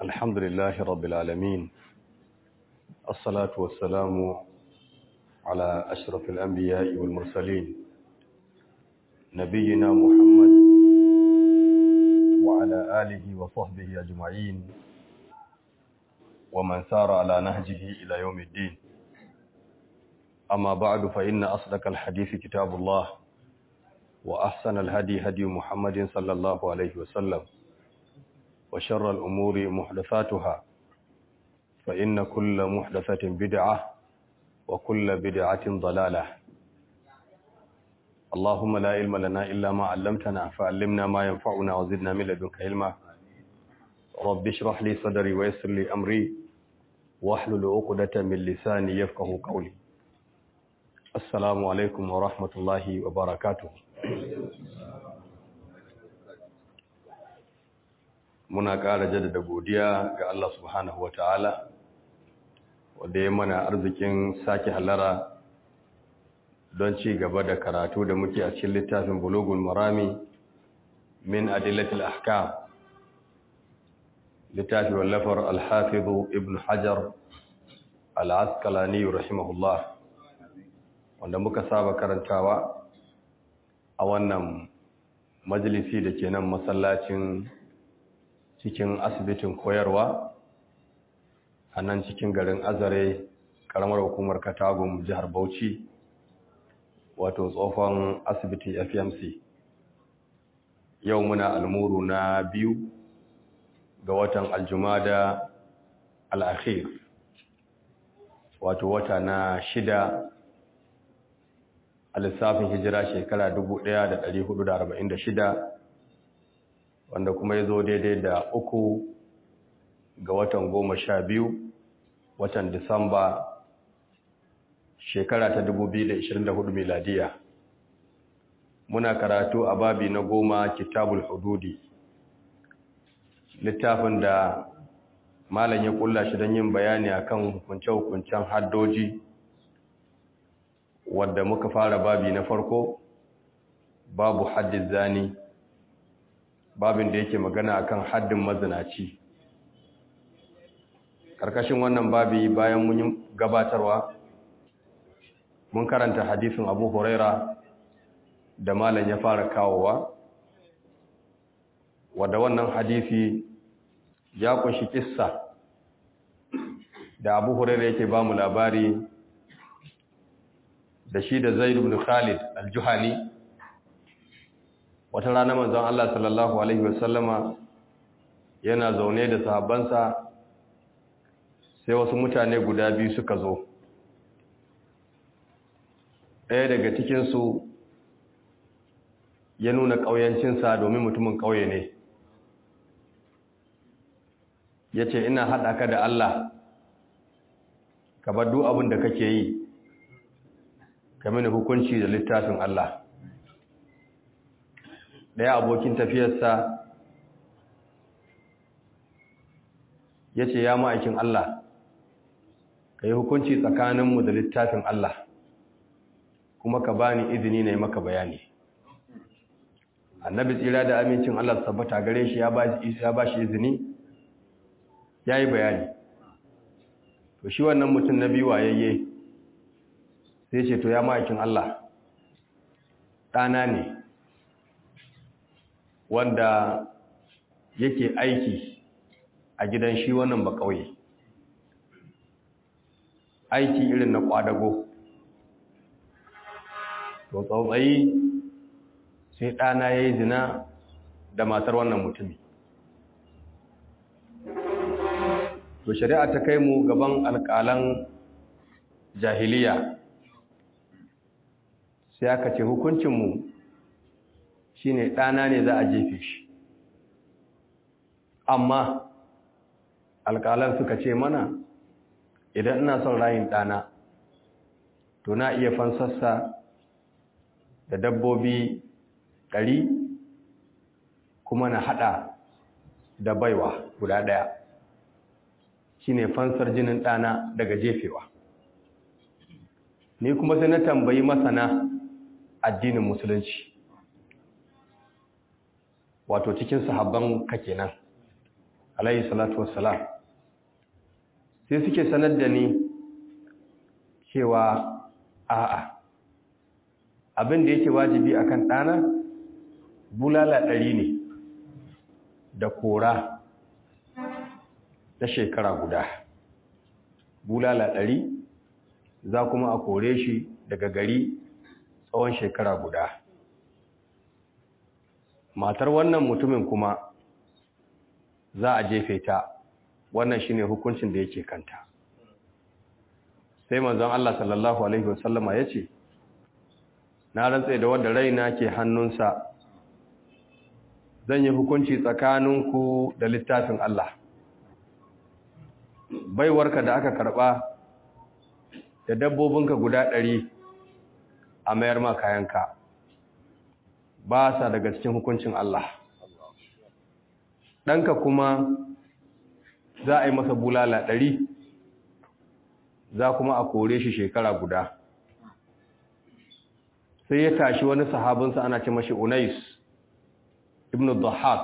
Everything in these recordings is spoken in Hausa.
الحمد لله رب العالمين. الصلاة والسلام على أشرف الأنبياء والمرسلين نبينا محمد وعلى آله وصحبه أجمعين ومن سار على نهجه إلى يوم الدين. أما بعد فإن أصدق الحديث كتاب الله وأحسن الهدي هدي محمد صلى الله عليه وسلم وشر الأمور محدثاتها فإن كل محدثة بدعة وكل بدعة ضلالة. اللهم لا علم لنا إلا ما علمتنا فعلمنا ما ينفعنا وزدنا من لدنك علما. رب اشرح لي صدري ويسر لي أمري واحلل عقدة من لساني يفقهوا قولي. السلام عليكم ورحمة الله وبركاته. Muna ƙara jaddada godiya ga Allah subhanahu wata'ala wanda ya mana arzikin sake halara don ci gaba da karatu da muke a cikin littafin Bulughul Marami min Adillatil Ahkam, littafin wallafar Al-Hafiz Ibn Hajar Al-Asqalani rahimahullah, wanda muka saba karantawa a wannan majalisi da ke nan masallacin cikin asibitin koyarwa a nan cikin garin Azare, karamar hukumar Katagum, jihar Bauchi, wato tsohon asibiti FMC. Yau muna almuru na 2 ga watan Aljumada al-Akhir, wato wata na 6 a lissafin hijira shekara 1446, wanda kuma ya zo daidai da 3 ga watan 12 watan Disamba shekara ta 2024 miladiya. Muna karatu a babi na 10, Kitabul Hududi, littafin da malam ya kulla shi don yin bayani akan hukunce-hukuncen haddoji, wadda muka fara babi na farko, babu haddin zani, babin da yake magana akan haddin mazinaci. Karkashin wannan babi, bayan mun yi gabatarwa, mun karanta hadisin Abu Huraira da malam ya fara kawowa, wanda wannan hadisi ya kunshi kissa da Abu Huraira yake ba mu labari da shi da Zaid ibn Khalid al-Juhani. Wata rana manzon Allah sallallahu alaihi wasallama yana zaune da sahabbansa, sai wasu mutane guda biyu suka zo. Ɗaya daga cikinsu ya nuna ƙauyancinsa domin mutumin ƙauye ne. Ya ce, ina haɗa ka da Allah, ka bar duk abin da kake yi, ka mini hukunci da littafin Allah. Ɗaya abokin tafiyarsa ya ce, ya ma'aikin Allah, ka yi hukunci tsakaninmu da littafin Allah, kuma ka bani izini na yi maka bayani. Annabi tsira da amincin Allah tabbata gare shi ya ba shi izini, ya yi bayani. To shi wannan mutum na biyu wayayye sai ce, to ya ma'aikin Allah, ɗana ne wanda yake aiki a gidan shi wannan ba ƙauye, aiki irin na ƙwadago. To tsautsayi sai ɗana ya yi zina da matar wannan mutumi. To shari'a ta kai mu gaban alƙalan jahiliya, sai aka ce hukuncinmu shi ne ɗana ne za a jefe shi. Amma alƙalan suka ce mana, idan ina son rayin ɗana, to na iya fansarsa da dabbobi 100, kuma na haɗa da baiwa guda 1, shi ne fansar jinin ɗana daga jefewa. Ni kuma sai na tambayi masana addinin musulunci, wato cikin sahabban ka kenan, alayhi salatu wassalam, sai suke sanar da ni cewa a'a, abin da yake wajibi akan ɗana bulala 100 ne da kora ta shekara guda. Bulala 100 za kuma a kore shi daga gari tsawon shekara guda. Matar wannan mutumin kuma za a jefe ta, wannan shine hukuncin da yake kanta. Sai manzon Allah sallallahu alaihi wasallama yace, na rantsa da wanda raina ke hannunsa, zan yi hukunci tsakaninku da littafin Allah. Baiwarka da aka karba da dabbobinka guda 100 a mayar ma kayanka, ba sa daga cikin hukuncin Allah. Ɗanka kuma za a yi masa bulala 100, za kuma a kore shi shekara guda. Sai ya tashi wani sahabinsa ana ce mashi Unais ibn Dhahak,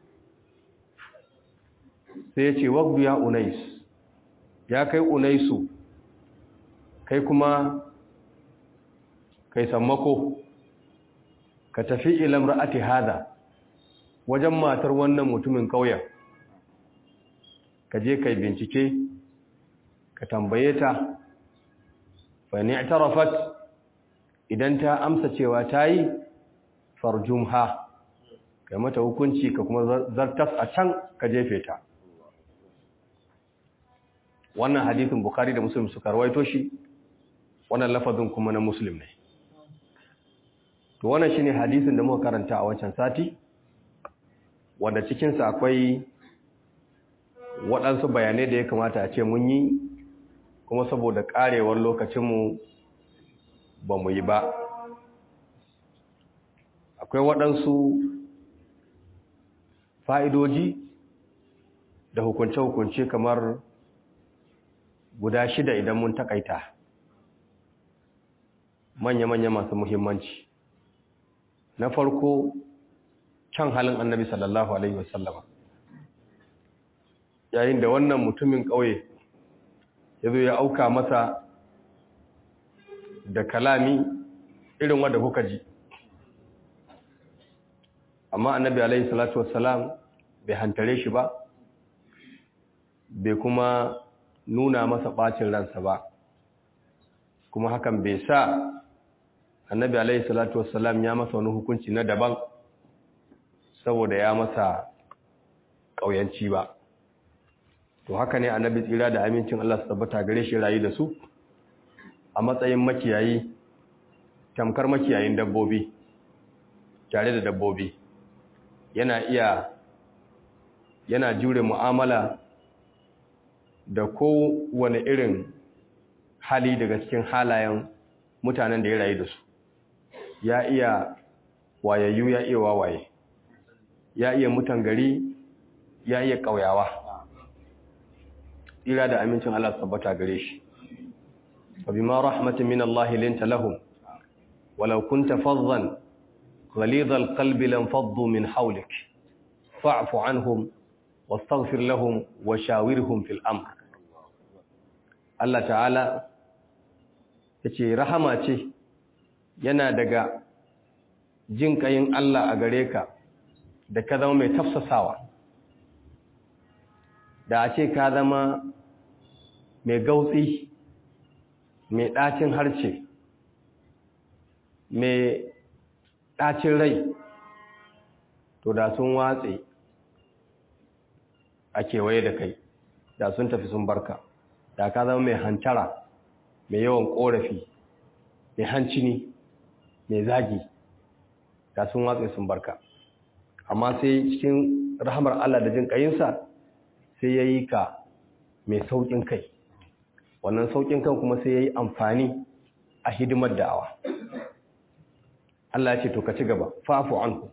sai ya ce, waqdu ya Unais, ya kai Unaisu, kai kuma kai sammako ka tafi ila imra'ati hada, wajen matar wannan mutumin kauyen, ka je kai bincike, ka tambaye ta, fa in i'tarafat, idan ta amsa cewa ta yi, farjumha, kai mata hukunci ka kuma zartas a can ka jefe ta. Wannan hadisin Bukhari da Muslim suka rawaito shi, wannan lafazin kuma na Muslim ne. To wannan shine hadisin da muka karanta a wancan sati, wanda cikinsa akwai waɗansu bayanai da ya kamata a ce mun yi, kuma saboda ƙarewar lokacinmu ba mu yi ba. Akwai waɗansu fa'idoji da hukunce-hukunce kamar guda 6 idan mun takaita, manya-manya masu muhimmanci. Na farko, kyan halin Annabi sallallahu alaihi wasallama, yayin da wannan mutumin ƙauye ya zo ya auka masa da kalami irin wanda kuka ji, amma Annabi alaihi salatu wassalam bai hantare shi ba, bai kuma nuna masa ɓacin ransa ba, kuma hakan bai sa Annabi alaihi salatu wassalam ya masa wani hukunci na daban saboda ya masa ƙauyanci ba. To haka ne Annabi tsira da amincin Allah su tabbata gare shi rayu da su a matsayin makiyayi, tamkar makiyayin dabbobi, tare da dabbobi. Yana jure mu'amala da kowane irin hali daga cikin halayen mutanen da ya rayu da su. Ya iya wayayyu, ya iya wawaye, ya iya mutan gari, ya iya ƙauyawa. Tsira da amincin Allah tabbata gare shi. Wa bima rahmatin min Allah linta lahum walau kunta faddan ghalidhal qalbi lam faddu min hawlik fa'fu anhum wastaghfir lahum wa shawirhum fil amr. Allah ta'ala yace rahama ce, yana daga jin kayin Allah a gare ka da ka zama mai tafsasawa, da a ce ka zama mai gautsi, mai ɗacin harce, mai ɗacin rai, to da sun watse a kewaye da kai, da sun tafi sun barka. Da ka zama mai hantara, mai yawan ƙorafi, mai hancini, mai zagi, da sun watse sun barka. Amma sai cikin rahamar Allah da jin ƙayinsa sai ya yi ka mai sauƙin kai. Wannan sauƙin kan kuma sai ya yi amfani a hidimar da'awa. Allah ya ce to ka ci gaba, fa'fu anhu,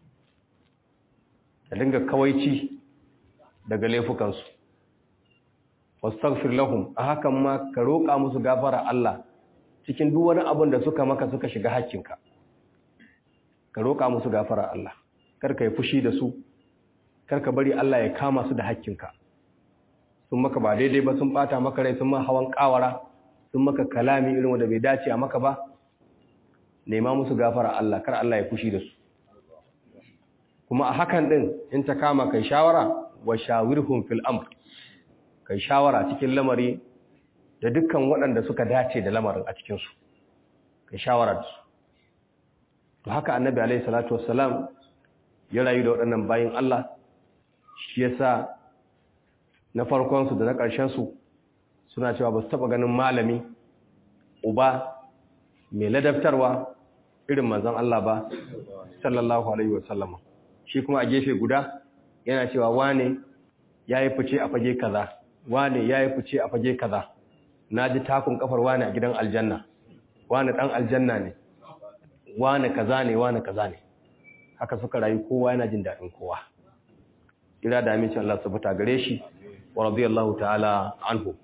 ka dinga kawaici daga laifukansu, wastaghfir lahum, a hakan ma ka roƙa musu gafara Allah cikin duk wani abin da suka maka suka shiga hakkinka. Ka roƙa musu gafara Allah, kar ka yi fushi da su, karka bari Allah ya kama su da hakkinka. Sun maka ba daidai ba, sun bata maka rai, sun ma hawan kawara, sun maka kalami irin wanda bai dace a maka ba, nema musu gafara Allah, kar Allah ya fushi da su. Kuma a hakan din in ta kama kai shawara, wa shawirhum fil amr, kai shawara cikin lamari da dukkan waɗanda suka dace da lamarin a cikin su, kai shawara da su. To haka annabi alaihi salatu wassalam ya rayu da waɗannan bayin Allah, shi yasa na farkon su da na ƙarshen su suna cewa ba su taɓa ganin malami uba mai ladabtarwa irin manzon Allah ba sallallahu alaihi wasallam. Shi kuma a gefe guda yana cewa wane yayi fice a fage kaza, wane yayi fice a fage kaza, naji takun kafar wane a gidan aljanna, wane dan aljanna ne, wane kaza ne, wane kaza ne. Haka suka rayu, kowa yana jin daɗin kowa. Ira da amincin Allah subhanahu gare shi wa radiyallahu ta'ala anhu.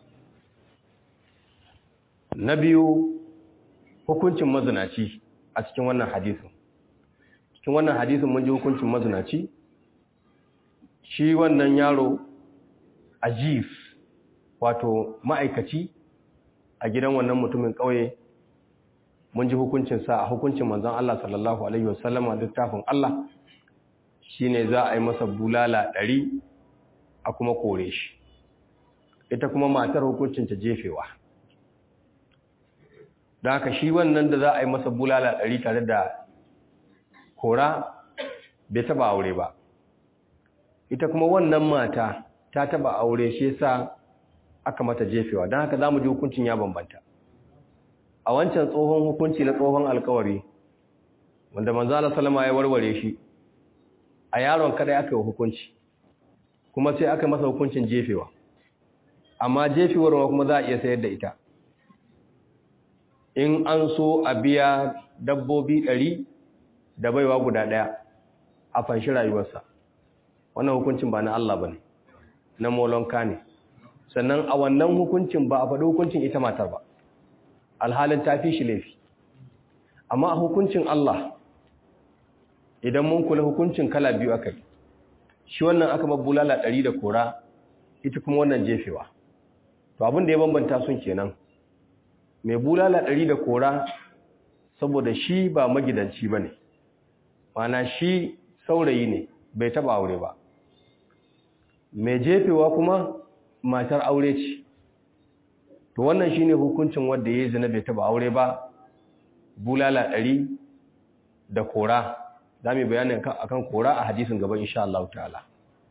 Na biyu, hukuncin mazinaci a cikin wannan hadisin. Cikin wannan hadisin mun ji hukuncin mazinaci. Shi wannan yaro Ajif, wato ma'aikaci a gidan wannan mutumin ƙauye, mun ji hukuncinsa a hukuncin manzon Allah sallallahu alaihi wasallam a littafin Allah, shine za a yi masa bulala 100 a kuma kore shi. Ita kuma matar hukuncinta jefewa. Da haka shi wannan da za a yi masa bulala 100 tare da kora bai taba aure ba. Ita kuma wannan mata ta taba aure, shi yasa aka mata jefewa. Don haka za mu ji hukuncin ya bambanta. A wancan tsohon hukunci na tsohon alkawari wanda manzo Allah sallama ya warware shi, a yaron kada aka yi hukunci, kuma sai aka masa hukuncin jefewa. Amma jefewar kuma za a iya sayar da ita. In an so a biya dabbobi 100 da baiwa guda 1 a fanshi rayuwarsa. Wannan hukuncin ba na Allah bane, na molonka ne. Sannan a wannan hukuncin ba a faɗi hukuncin ita matar ba, alhalin ta fi shi laifi. Amma a hukuncin Allah, idan mun kula hukuncin kala biyu aka yi. Shi wannan aka bulala 100 da kora, ita kuma wannan jefewa. To abin da ya bambanta sun kenan. Mai bulala 100 da kora saboda shi ba magidanci bane, mana shi saurayi ne, bai taba aure ba. Mai jefewa kuma matar aure ce. To wannan shine hukuncin wanda yayi zina bai taba aure ba, bulala 100 da kora. Zamu bayani akan kora a hadisin gaba insha Allah ta'ala.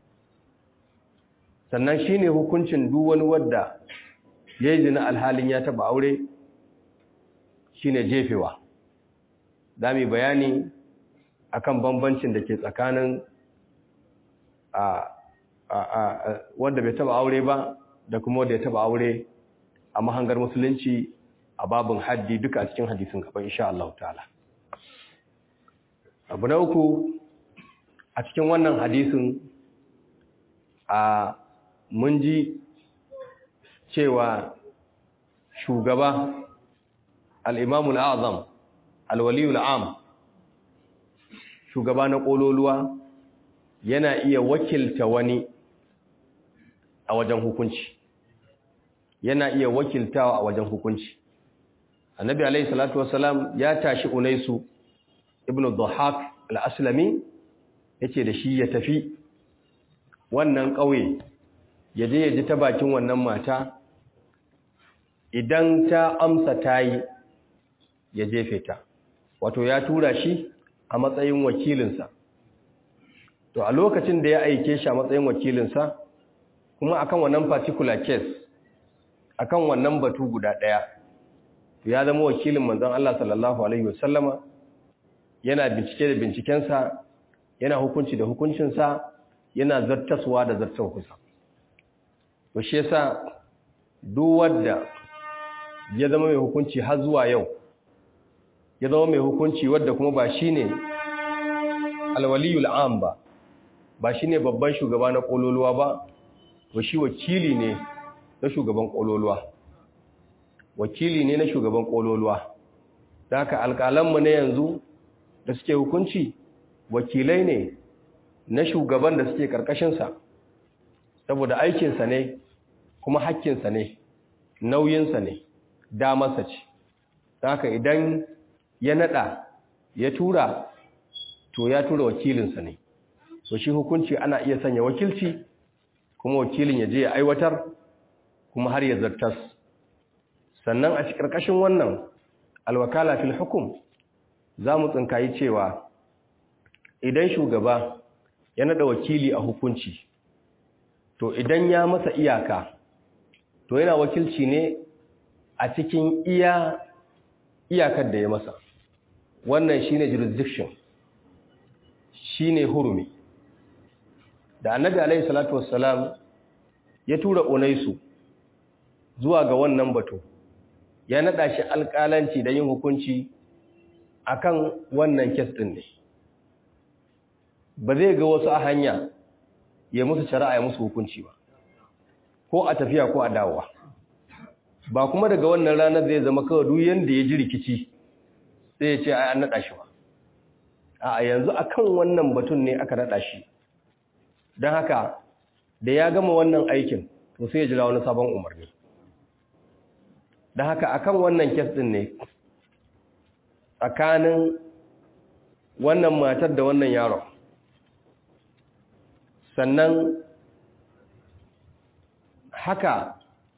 Sannan shine hukuncin duk wani wanda yayi zina alhalin ya taba aure, shine jefewa. Zamu bayani akan bambancin da ke tsakanin wanda bai taba aure ba da kuma wanda ya taba aure a mahangar musulunci a babin haddi, duka a cikin hadisin gaba insha Allah ta'ala. Abu na uku, a cikin wannan hadisin mun ji cewa shugaba al-Imam al-Azam al-Wali al-Am, shugaba na kololuwa, yana iya wakilta wani a wajen hukunci. Yana iya wakiltawa a wajen hukunci. Annabi alayhi salatu wasalam ya tashi Unaisu ibn Dhahak al-Aslami, yace da shi ya tafi wannan ƙauye, ya je ya ji ta bakin wannan mata, idan ta amsa tayi ya jefe ta. Wato ya tura shi a matsayin wakilinsa. To a lokacin da ya aike shi a matsayin wakilinsa, kuma akan wannan particular case, akan wannan batu guda ɗaya, to ya zama wakilin manzon Allah sallallahu alaihi wasallama, yana bincike da bincikensa, yana hukunci da hukuncinsa, yana zartaswa da zartarwarsa. To shi yasa duk wanda ya zama mai hukunci har zuwa yau, ya zama mai hukunci wadda kuma ba shine alwaliyul am ba shine babban shugaba na kololuwa ba, to shi wakili ne na shugaban kololuwa. Wakili ne na shugaban kololuwa. Da haka alƙalanmu na yanzu da suke hukunci wakilai ne na shugaban da suke karkashinsa, saboda aikinsa ne kuma hakkinsa ne, nauyinsa ne, damarsa ce. Haka idan ya nada ya tura, to ya tura wakilinsa ne. To shi hukunci ana iya sanya wakilci, kuma wakilin ya je ya aiwatar, kuma har ya zartas. Sannan a cikin karkashin wannan alwakala fil hukum za mu tsinkayi cewa idan shugaba ya nada wakili a hukunci, to idan ya masa iyaka, to yana wakilci ne a cikin iyakar da ya masa. Wannan shine jurisdiction, shine hurumi. Da Annabi alaihi salatu wassalam ya tura Unaisu zuwa ga wannan batu, ya nada shi alƙalanci da yin hukunci akan wannan kes din ne. Ba zai ga wasu a hanya ya musu shari'a ya musu hukunci ba, ko a tafiya ko a dawowa. Ba kuma daga wannan ranar zai zama kawai duk yanda ya ji rikici sai ya ce ai an nada shi ba. A yanzu akan wannan batun ne aka nada shi. Don haka da ya gama wannan aikin to sai ya jira wani sabon umarni. Don haka akan wannan kes din ne tsakanin wannan matar da wannan yaron. Sannan haka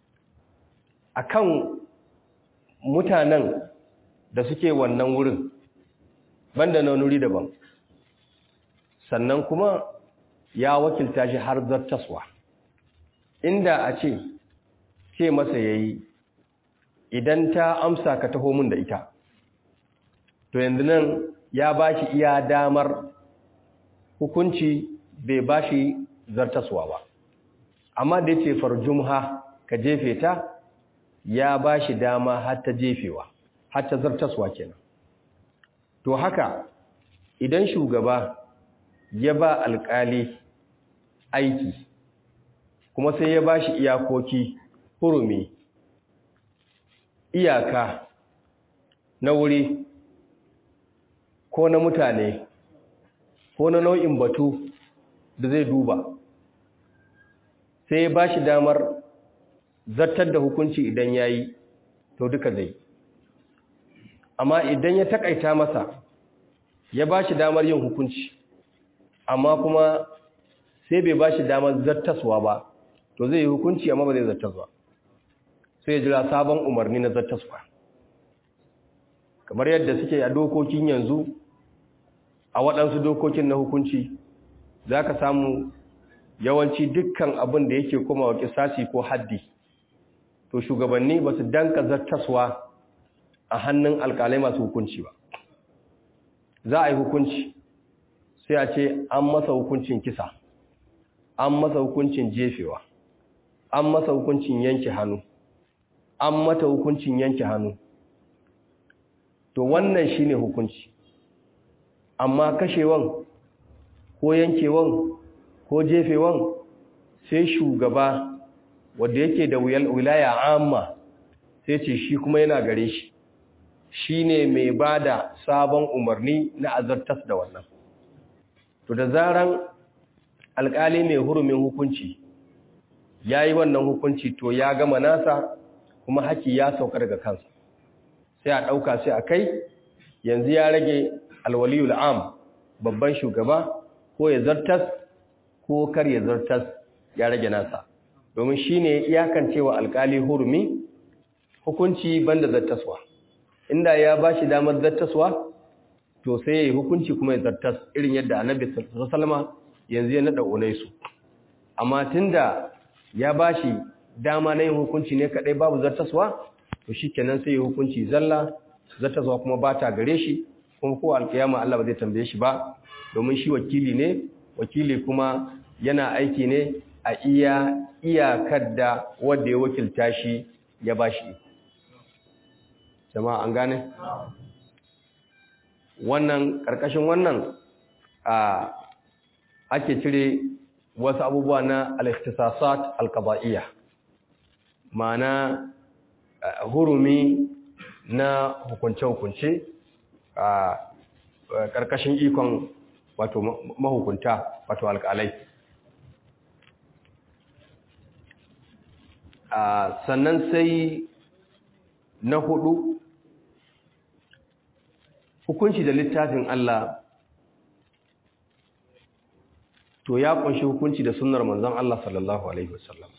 akan mutanen da suke wannan wurin banda na nuri daban. Sannan kuma ya wakilta shi har zartaswa. Inda a ce masa yayi idan ta amsa ka taho min da ita, to yanzu nan ya bashi iya damar hukunci, bai bashi zartaswa ba. Amma da yace farjumha ka jefe ta, ya bashi dama har ta jefewa, har ta zartaswa kenan. To haka idan shugaba ya ba alƙali aiki kuma sai ya bashi iyakoki, hurumi, iyaka na wuri ko na mutane ko na nau'in batu da zai duba, sai ya bashi damar zartar da hukunci idan yayi, to duka zai. Amma idan ya takaita masa, ya bashi damar yin hukunci amma kuma sai bai bashi damar zartaswa ba, to zai yi hukunci amma ba zai zartaswa, sai ya jira sabon umarni na zartaswa. Kamar yadda suke a dokokin yanzu, a waɗansu dokokin na hukunci za ka samu yawanci dukkan abin da yake kuma wa kisasi ko haddi, to shugabanni ba su danka zartaswa a hannun alƙalai masu hukunci ba. Za a yi hukunci sai a ce an masa hukuncin kisa, an masa hukuncin jefewa, an masa hukuncin yanke hannu, an mata hukuncin yanke hannu. To wannan shine hukunci. Amma kashewan ko yankewan ko jefewan sai shugaba wanda yake da wilaya amma sai ce shi kuma yana gare shi, shine mai bada sabon umarni na azartas da wannan. To da zaran alƙali mai hurumin hukunci yayi wannan hukunci, to ya gama nasa kuma haƙi ya sauka daga kansa, sai a ɗauka sai a kai. Yanzu ya rage alwaliyul am, babban shugaba, ko ya zartas ko kar ya zartas, ya rage nasa, domin shine iyakancewa alƙali hurumi hukunci banda zartaswa. Inda ya bashi damar zartaswa, to sai ya yi hukunci kuma ya zartas, irin yadda Annabi sallallahu alaihi wasallam yanzu ya nada Unaisu. Amma tunda ya bashi dama na yin hukunci ne kadai babu zartaswa, to shikenan sai ya hukunci zalla, zartaswa kuma ba ta gare shi, kuma ko alkiyama Allah ba zai tambaye shi ba, domin shi wakili ne, wakili kuma yana aiki ne a iyakar da wanda ya wakilta shi ya bashi. Jama'a an gane? Wannan karkashin wannan ake cire wasu abubuwa na al-ikhtisasat al-qada'iyya, ma'ana hurumi na hukunce-hukunce a karkashin ikon wato mahukunta wato alƙalai. Sannan sai na hudu, hukunci da littafin Allah to ya kunshi hukunci da sunnar manzon Allah sallallahu alaihi wasallam.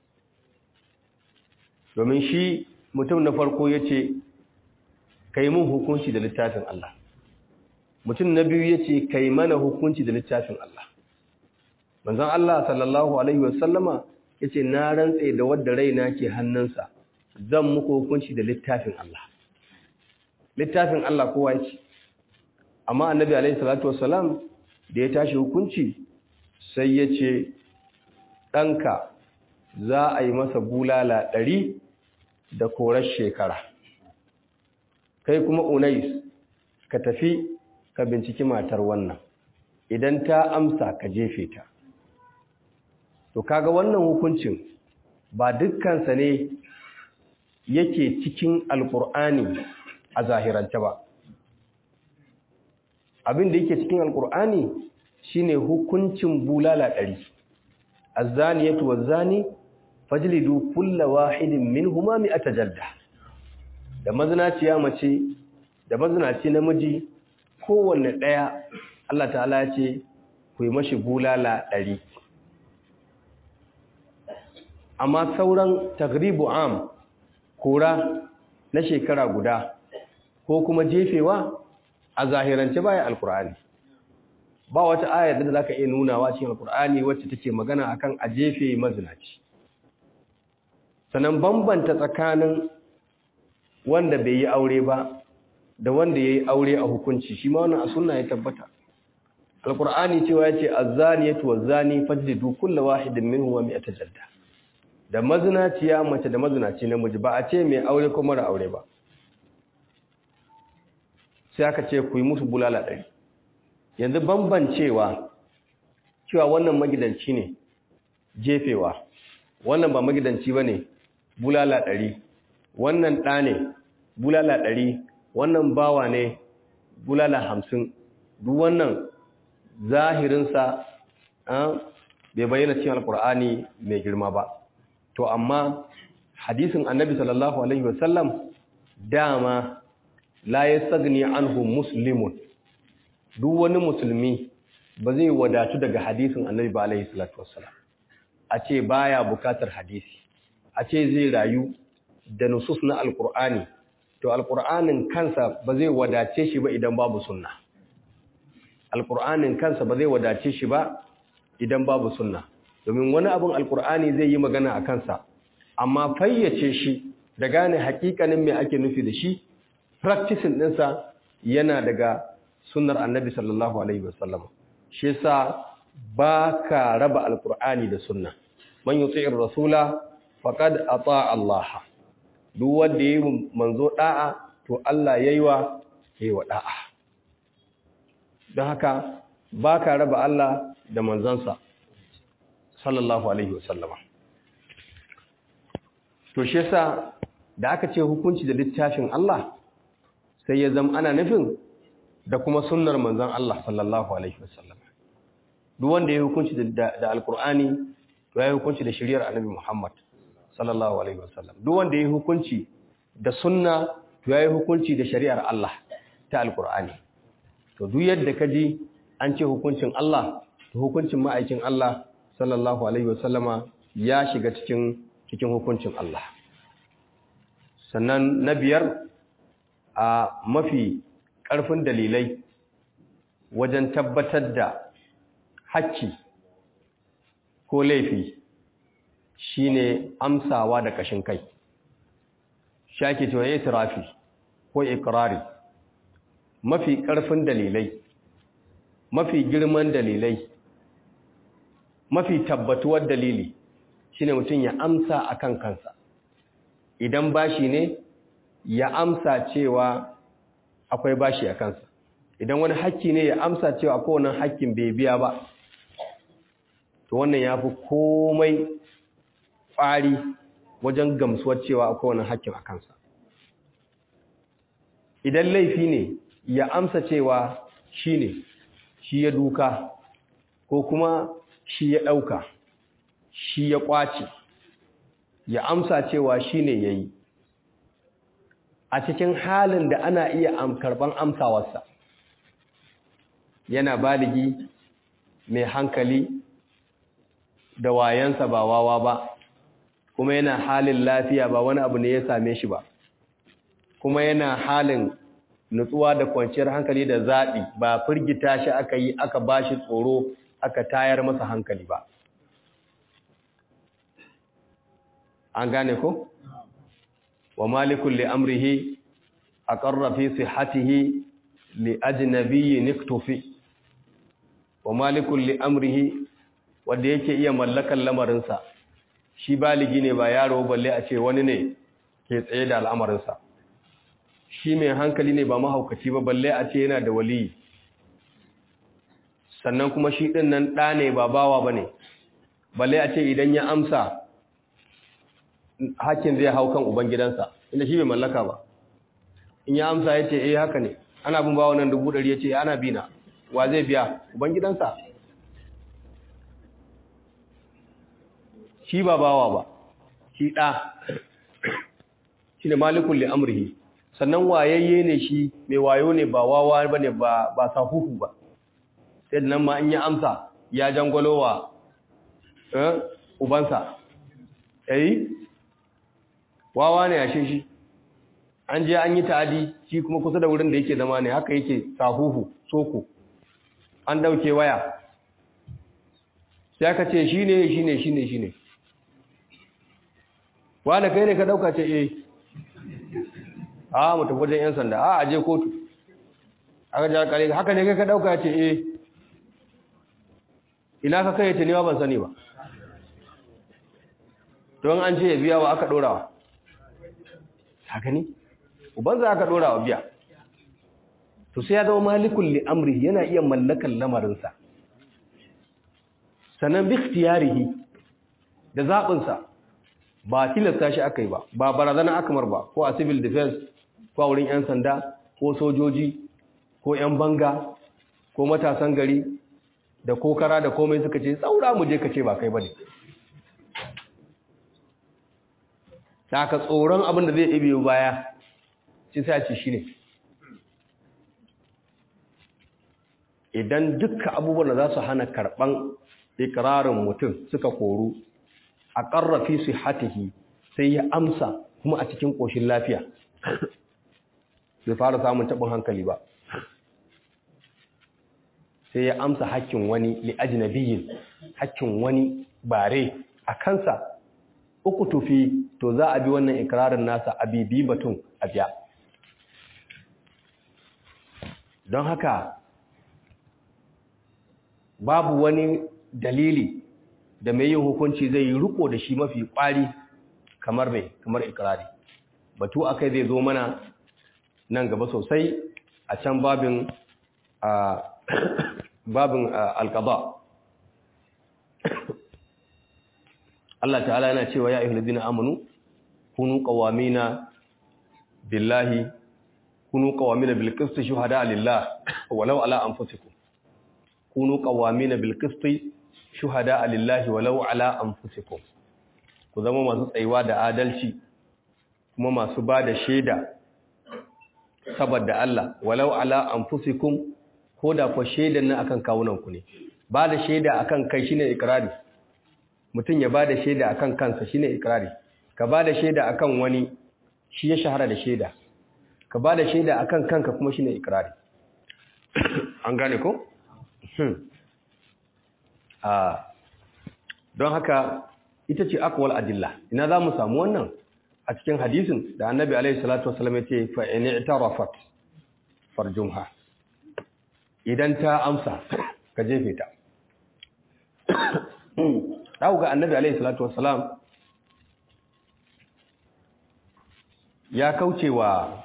Domin shi mutum na farko yace kai mun hukunci da littafin Allah, mutum na biyu yace kai mana hukunci da littafin Allah. Manzon Allah sallallahu alaihi wasallama yace na rantse da wanda raina ke hannunsa zan muku hukunci da littafin Allah. Littafin Allah kowa yace, amma annabi alaihi salatu wassalam da ya tashi hukunci sai yace danka za a yi masa bulala 100 da korar shekara, kai kuma Unais ka tafi ka binciki matar wannan, idan ta amsa ka jefe ta. To kaga wannan hukuncin ba dukkansa ne yake cikin alkur'ani a zahirance ba. Abin da yake cikin alkur'ani shine hukuncin bulala 100. Az-zaniyatu waz-zani fajlidu kulla wahidin minhuma mi'ata jalda. Da mazinaciya mace da mazinaci namiji kowanne daya Allah ta'ala ya ce ku yi mashi bulala 100. Amma sauran tagribu am, kora na shekara guda ko kuma jefewa a zahirance baya alkur'ani. Ba wata ayar da zaka iya nunawa cikin alkur'ani wacce take magana akan a jefe mazinaci. Sanan bambanta tsakanin wanda bai yi aure ba da wanda yayi aure a hukunci shi ma wannan a sunna ya tabbata. Alkur'ani cewa yace az-zaniyatu waz-zani fajlidu kulla wahidin minhum mi'ata jalda. Da mazinaciya mace da mazinaci namiji, ba a ce mai aure ko mara aure ba. Sai aka ce ku yi musu bulala 100. Yanzu bambancewa cewa wannan magidanci ne jefewa, wannan ba magidanci bane bulala 100, wannan ɗa ne bulala 100, wannan bawa ne bulala 50. Duk wannan zahirinsa bai bayyana cikin alkur'ani mai girma ba. To amma hadisin annabi sallallahu alaihi wasallam dama la yastagni anhu muslimun, duk wani musulmi ba zai wadatu daga hadisin annabi ba alaihi salatu wasallam. A ce baya bukatar hadisi, a ce zai rayu da nusus na alkur'ani, to alkur'anin kansa ba zai wadace shi ba idan babu sunna. Alkur'anin kansa ba zai wadace shi ba idan babu sunna. Domin wani abin alkur'ani zai yi magana a kansa, amma fayyace shi da gane hakikanin mai ake nufi da shi, practicing ɗinsa yana daga sunnar annabi sallallahu alaihi wasallam. Shi yasa ba ka raba alkur'ani da sunna. Man yuti'ir rasula faqad ata'a Allah. Duk wanda yayi manzo da'a to Allah yayi wa da'a. Don haka ba ka raba Allah da manzansa sallallahu alaihi wasallama. To shi yasa da aka ce hukunci da littafin Allah sai ya zama ana nufin da kuma sunnar manzon Allah sallallahu alaihi wasallama. Duk wanda ya hukunci da alkur'ani to ya hukunci da shari'ar annabi Muhammad sallallahu alaihi wasallam. Duk wanda ya hukunci da sunna to ya hukunci da shari'ar Allah ta alkur'ani. To duk yadda kaji an ce hukuncin Allah to hukuncin ma'aikin Allah sallallahu alaihi wasallama ya shiga cikin hukuncin Allah. Sannan na biyar, a mafi ƙarfin dalilai wajen tabbatar da hakki ko laifi shine amsawa da kashin kai. Shake cewa itirafi ko ikrari. Mafi ƙarfin dalilai, mafi girman dalilai, mafi tabbatuwar dalili shine mutum ya amsa akan kansa. Idan bashi ne ya amsa cewa akwai bashi a kansa, idan wani hakki ne ya amsa cewa akwai wannan hakkin bai biya ba. To wannan yafi komai fari wajen gamsuwar cewa akwai wannan hakkin a kansa. Idan laifi ne ya amsa cewa shine, shi ya duka ko kuma shi ya ɗauka shi ya ƙwace ya amsa cewa shi ne ya yi a cikin halin da ana iya karɓan amsawarsa yana baligi mai hankali da wayansa ba wawa ba kuma yana halin lafiya ba wani abu ne ya same shi ba kuma yana halin nutsuwa da kwanciyar hankali da zaɓi ba firgita shi aka yi aka ba shi tsoro aka tayar masa hankali ba an gane ko? wa malikul li amrihi aqarra fi sihhatihi li ajnabiyyin iktufi wa malikul li amrihi wanda yake iya mallakan lamarinsa shi baligi ne ba yaro balle a ce wani ne ke tsaye da al'amarinsa shi mai hankali ne ba mahaukaci ba balle a ce yana da waliyi sannan kuma shi din nan ɗa ne ba bawa ba ne balle a ce idan ya amsa hakkin zai hau kan ubangidansa inda shi bai mallaka ba in ya amsa ya ce haka ne ana bin bawa nan 100 ya ce ana bina wa zai biya ubangidansa shi ba bawa ba shi ɗa shi ne malikul li amrihi sannan wayayye ne shi mai wayo ne ba wawa ba ne ba sahuhu ba sai da nan ma in ya amsa ya jangwalowa ubansa wawa ne yashe shi an je an yi ta'adi shi kuma kusa da wurin da yake zama ne haka yake sahuhu soko an dauke waya sai aka ce shi ne wanda kai ne ka dauka ce mu tafi wajen yan sanda aje kotu aka jar kare haka ne kai ka dauka ce ina ka kai ta ne ban sani ba don an ce ya biya wa aka dorawa haka ne uban za aka dorawa biya to sai ya zama malikul li amri yana iya mallakan lamarinsa sanan bi ikhtiyarihi da zabinsa ba tilasta shi aka yi ba barazana akamar ba ko a civil defense ko a wurin 'yan sanda ko sojoji ko 'yan banga ko matasan gari da kokara da komai suka ce tsaura mu je ka ce ba kai ba ne da aka tsoron abin da zai ibe baya ci sai ci shi ne idan dukkan abubuwan da za su hana karɓan ikirarin mutum suka koru a ƙarrafi su hatihi sai ya amsa kuma a cikin ƙoshin lafiya bai fara samun taɓin hankali ba sai ya amsa hakkin wani li'ajinabiyin hakkin wani bare a kansa uku tufi to za a bi wannan ikirarin nasa a bibi batun a biya don haka babu wani dalili da mai yin hukunci zai yi riko da shi mafi kwari kamar ikirari batu akai zai zo mana nan gaba sosai a can babin alqada Allah ta'ala yana cewa ya ayyuhallazina amanu kunu qawamina billahi kunu qawamina bil qisti shuhada lillah walau ala anfusikum kunu qawamina bil qisti shuhada lillahi walau ala anfusikum ku zama masu tsayuwa da adalci kuma masu bada shaida saboda Allah walau ala anfusikum koda fa shaidan nan akan kawunan ku ne bada shaida akan kai shine ikrari mutun ya bada shaida akan kansa shine ikrari ka bada shaida akan wani shi ya shahara da shaida ka bada shaida akan kanka kuma shine ikrari an gane ko don haka ita ce akwal adilla ina za mu samu wannan a cikin hadisin da annabi alaihi salatu wasallam ya ce fa in i'tarafat farjumha idan ta amsa ka jefe ta dawo ga annabi alaihi salatu wasallam ya kaucewa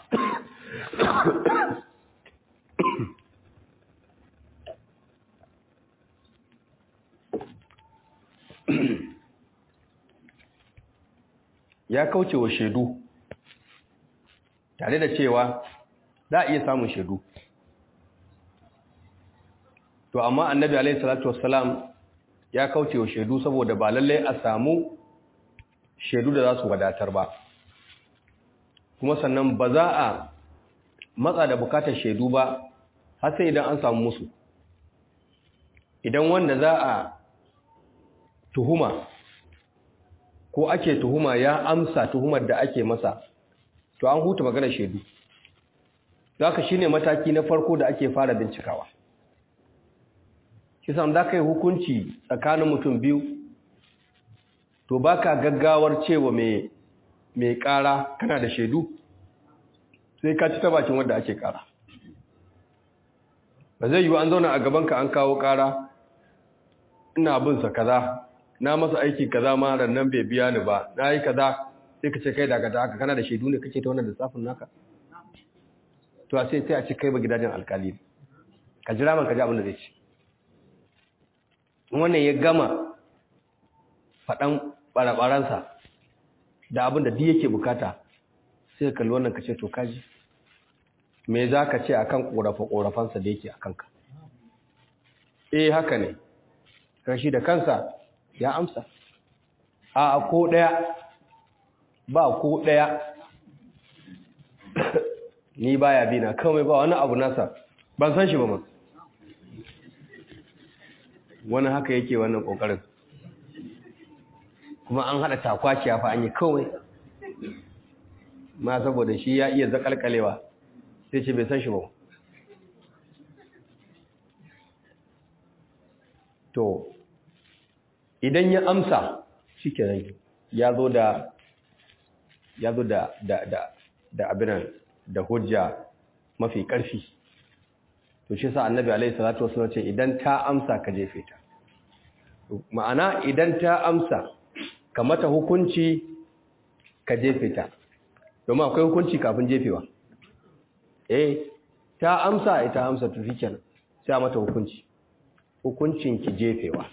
ya kauce wa shaidu tare da cewa za a iya samun shaidu to amma annabi alaihi salatu wassalam ya kauce wa shaidu saboda ba lallai a samu shaidu da za su wadatar ba, kuma sannan ba za a matsa da bukatar shaidu ba har sai idan an samu musu. Idan wanda za a tuhuma ko ake tuhuma ya amsa tuhumar da ake masa, to an huta maganar shaidu. Zaka shine mataki na farko da ake fara bincikawa. Kisan da kai hukunci tsakanin mutum biyu, to baka gaggawar cewa mai ƙara kana da shaidu, sai ka ci ta bakin wanda ake ƙara. Ba zai yiwu an zauna a gabanka an kawo ƙara, ina bin sa kaza, na masa aiki kaza ma rannan bai biya ni ba, na yi kaza, sai ka ce kai daga ta haka kana da shaidu ne kake ta wannan lissafin naka. To sai a ci kai ba gidajen alkali, ka jira man ka ji abin da zai ci. Wannan ya gama faɗan ɓaraɓaransa da abin da duk yake bukata, sai ka kalli wannan ka ce to kaji me za ka ce akan ƙorafe-ƙorafensa da yake a kanka. Haka ne, kashi da kansa ya amsa, a ko ɗaya ba ko ɗaya ni baya bi na kawai ba wani abu nasa ban san shi ba ma. Wani haka yake wannan kokarin, kuma an hada takwaciya fa an yi kawai ma saboda shi ya iya zakalkalewa sai ce bai san shi ba. To idan ya amsa shikenan ya zo da abinan da hujja mafi ƙarfi. To shi sa annabi alaihi salatu wasallam ce idan ta amsa ka jefe ta. Ma'ana idan ta amsa ka mata hukunci ka jefe ta, domin akwai hukunci kafin jefewa. Ta amsa ita amsa to shikenan sai a mata hukuncin ki jefewa,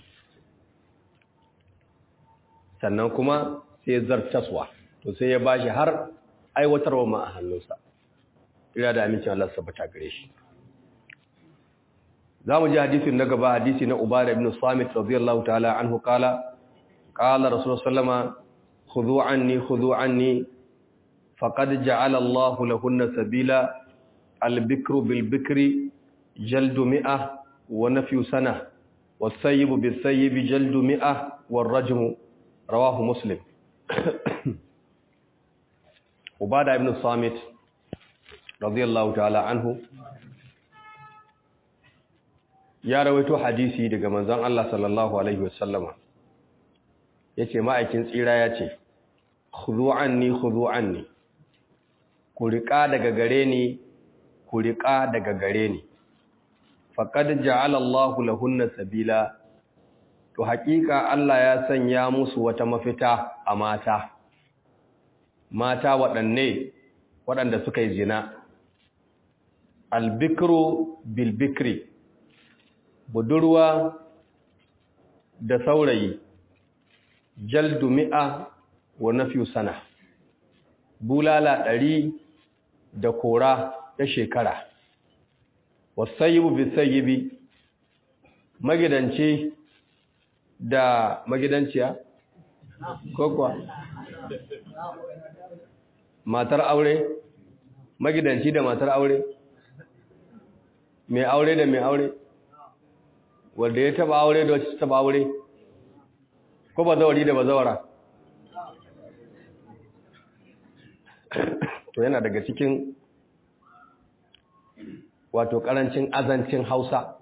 sannan kuma sai zartaswa, to sai ya bashi har aiwatarwa ma a hannunsa. Ira da amincin Allah sabata gare shi. Za mu ji hadisin na gaba, hadisi na Ubadah ibn Samit radiyallahu ta'ala anhu qala Rasulullah sallama khudhu anni faqad ja'ala Allahu lahunna sabila al-bikru bil-bikri jaldu mi'ah wa nafyu sanah was-sayyibu bis-sayyibi jaldu mi'ah war-rajmu rawahu Muslim. Ubadah ibn Samit radiyallahu ta'ala anhu ya rawaito hadisi daga manzon Allah sallallahu alaihi wasallama, yace ma'aikin tsira yace khudhu anni ku riƙa daga gare ni faqad ja'ala Allahu lahunna sabila, to haƙiƙa Allah ya sanya musu wata mafita a mata waɗanda suka yi zina. Albikru bilbikri, budurwa da saurayi, jaldu mi'a wa nafyu sana, bulala 100 da kora ta shekara. Wasayyibu bisayyibi, magidanci da magidanciya ko kuwa matar aure, magidanci da matar aure, mai aure da mai aure, wanda ya taba aure da wacce taba aure, ko bazawari da bazawara. To yana daga cikin wato karancin azancin Hausa.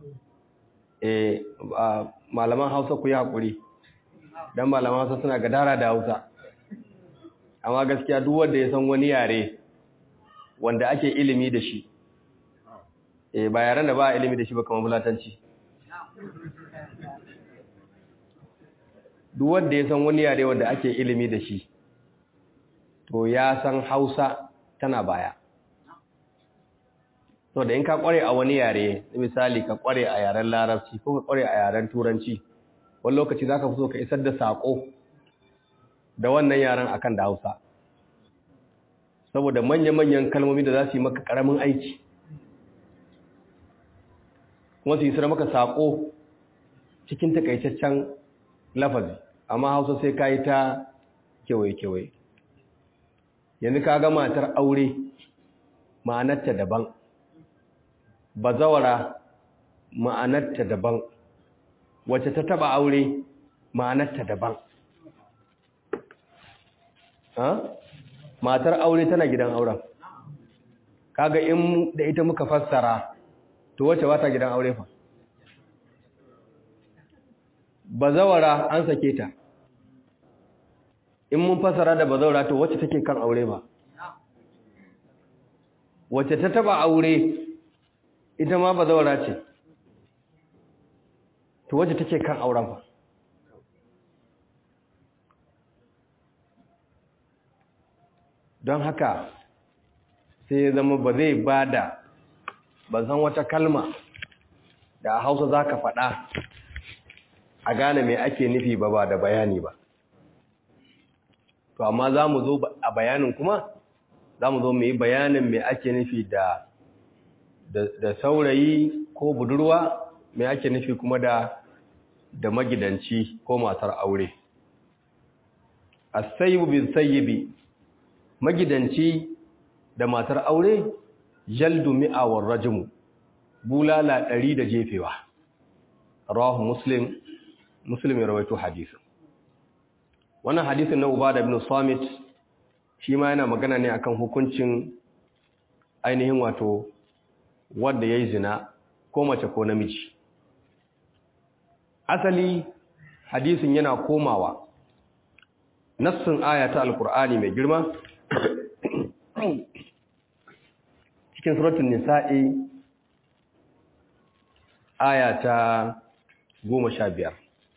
Malaman Hausa ku yi hakuri, dan malaman Hausa suna gadara da Hausa. Amma gaskiya duk wanda ya san wani yare wanda ake ilimi da shi, ba yaren da ba ilimi da shi ba kamar bulatanci. Duk wanda ya san wani yare wanda ake ilimi da shi, to ya san Hausa tana baya. So da in ka kware a wani yare, misali ka kware a yaren Larabci ko ka kware a yaren Turanci, wani lokaci zaka fi so ka isar da sako da wannan yaren akan da Hausa, saboda manya-manyan kalmomi da za su yi maka karamin aiki. kuma su isar maka sako cikin takaitaccen lafazi, amma Hausa sai kai ta kewaye yanzu kaga matar aure ma'anarta daban, bazawara ma'anarta daban, wacce ta taba aure ma'anarta daban. Matar aure tana gidan auren, kaga in da ita muka fassara to wacce ba ta gidan aure fa? Bazawara an sake ta, in mun fassara da bazawara to wacce take kan aure ba? Wacce ta taba aure ita ma bazawara ce, to wacce take kan auren fa? Don haka sai ya zama ba zai bada, ban san wata kalma da a Hausa za ka faɗa a gane mai ake nufi ba da bayani ba. To amma za mu zo a bayanin kuma za mu zo mu yi bayanin mai ake nufi da saurayi ko budurwa, mai ake nufi kuma da magidanci ko matar aure. As-sayyibu bis-sayyibi, magidanci da matar aure, jaldu mi'a war rajmu, bulala 100 da jefewa. Rawahu Muslim ya rawaito hadisin. Wannan hadisin na Ubada ibn Samit shi ma yana magana ne akan hukuncin ainihin wato wanda yayi zina ko mace ko namiji. Asali hadisin yana komawa nassin ayata alqur'ani mai girma cikin suratul nisa'i ayata 15,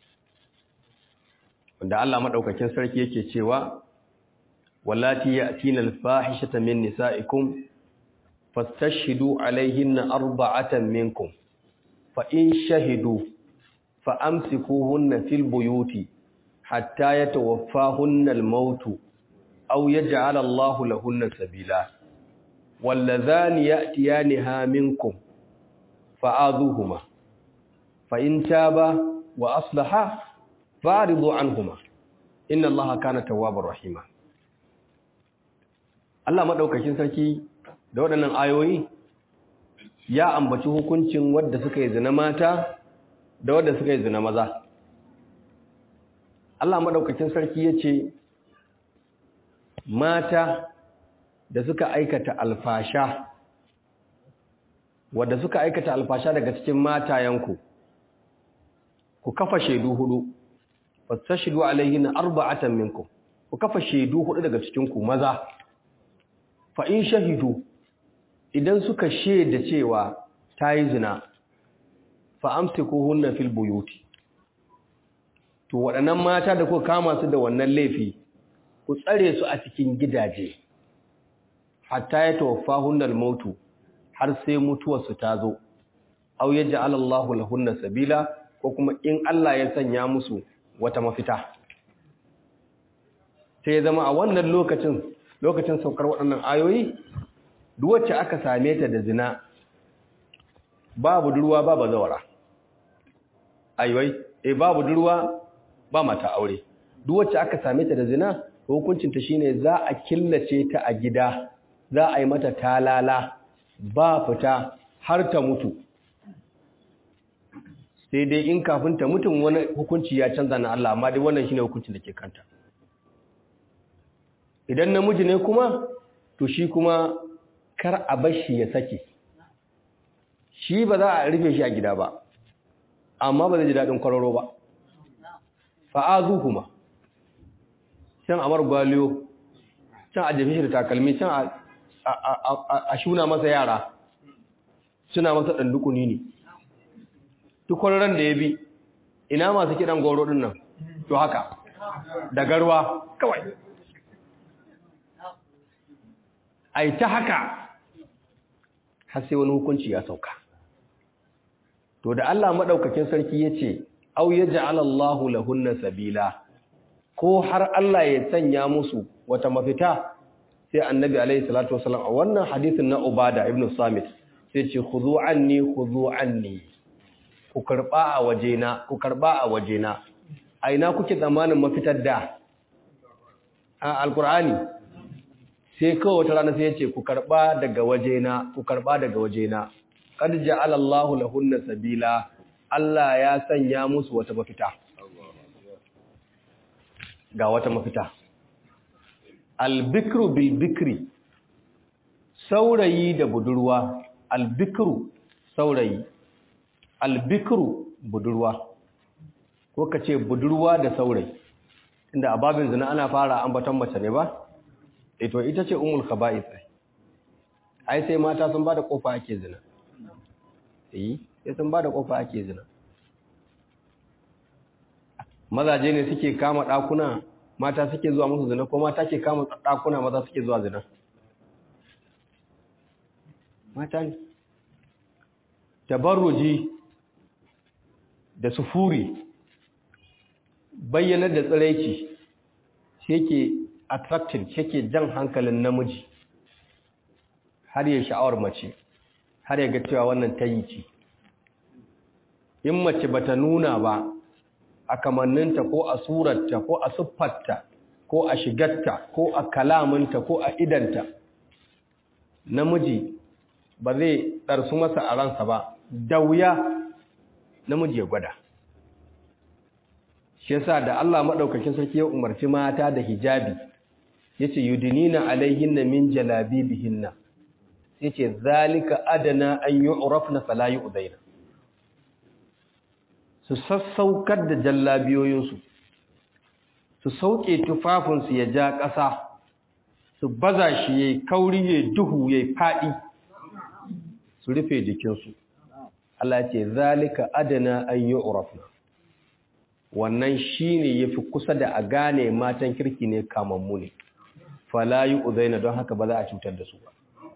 wanda Allah madaukakin sarki yake cewa wallati ya'tina al-fahishata min nisa'ikum fastashhidu alayhinna arba'atan minkum fa in shahidu fa amsikuhunna fil buyuti hatta yatawaffahunna al-maut aw yaj'ala Allahu lahunna sabila wallazani ya'tiyaniha minkum fa'adhuhuma fa in taba wa aslaha fa'ridu anhuma inna Allaha kana tawwabar rahima. Allah madaukakin sarki da waɗannan ayoyi ya ambaci hukuncin wanda suka yi zina mata da wanda suka yi zina maza. Allah madaukakin sarki yace mata da suka aikata alfasha, wanda suka aikata alfasha daga cikin matayanku, ku kafa shaidu 4, fastashidu alaihinna arba'atan minkum, ku kafa shaidu 4 daga cikin ku maza. Fa in shahidu, idan suka shaida cewa tayi zina, fa amsikuhunna fil buyuti, to waɗannan mata da kuka kama su da wannan laifi ku tsare su a cikin gidaje hatta ya tawaffahunna al-mautu, har sai mutuwar su ta zo, aw yaj'al Allahu lahunna sabila, ko kuma in Allah ya sanya musu wata mafita. Sai zama a wannan lokacin saukar waɗannan ayoyi, duk wacce aka same ta da zina, babu durwa ba bazawara, babu durwa ba mata aure, duk wacce aka same ta da zina, hukuncinta shine za a killace ta a gida, za a yi mata talala ba fita har ta mutu. Sai dai in kafin ta mutum wani hukunci ya canza na Allah, amma dai wannan shine hukuncin da ke kanta. Idan namiji ne kuma, to shi kuma kar a bar shi ya sake, shi ba za a rufe shi a gida ba, amma ba zai ji daɗin kwararo ba. Fa'azu kuma can a margwaliyo, can a jefe shi da takalmi, can a shuna masa yara, suna masa ɗandukuni ne. Duk ran da ya bi, ina masu kiɗan goro ɗin nan, to haka, da garwa kawai. Ai ta haka, har sai wani hukunci ya sauka. To da Allah maɗaukakin sarki ya ce, au ya ja'alallahu lahunna sabila, ko har Allah ya sanya musu wata mafita, sai annabi alaihi salatu wasallam a wannan hadisin na Ubada ibn Samit sai ce khudhu anni ku karba a wajena ku karba a wajena a ina kuke tsammanin mafitar da a alkur'ani sai kawai wata rana sai ya ce ku karba daga wajena ku karba daga wajena qad ja'ala Allahu lahunna sabila Allah ya sanya musu wata mafita ga wata mafita albikru bil bikri saurayi da budurwa albikru saurayi albikru budurwa ko kace budurwa da saurayi inda a babin zina ana fara ambaton mace ne ba to ita ce ummul khaba'ith ai sai mata sun bada kofa ake zina sai sun bada kofa ake zina mazaje ne suke kama ɗakuna mata suke zuwa musu zina ko mata ke kama ɗakuna maza suke zuwa zina mata ne tabarruji da sufuri bayyanar da tsiraici shi yake attractive shi yake jan hankalin namiji har ya sha'awar mace har ya ga cewa wannan tayi ce in mace bata nuna ba a kamanninta ko a surarta ko a siffarta ko a shigarta ko a kalaminta ko a idanta namiji ba zai ɗarsu masa a ransa ba da wuya namiji ya gwada shi yasa da Allah madaukakin sarki ya umarci mata da hijabi yace yudinina alaihinna min jalabibihinna yace zalika adana an yu'rafna fala yu'daina su sassaukar da jallabiyoyinsu su sauke tufafinsu ya ja ƙasa su baza shi yayi kauri yayi duhu yayi fadi su rufe jikinsu Allah ya ce zalika adana an yu'rafna wannan shine yafi kusa da a gane matan kirki ne kamammu ne fala yu'daina don haka ba za a cutar da su ba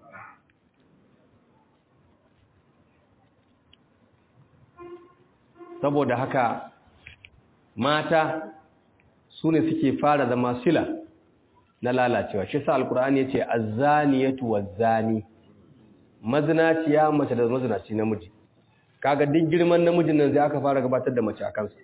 saboda haka mata su ne suke fara zama sila na lalacewa shi sa alkur'ani yace az-zaniyatu waz-zani mazinaciya mace da mazinaci namiji kaga duk girman namijin nan sai aka fara gabatar da mace a kansa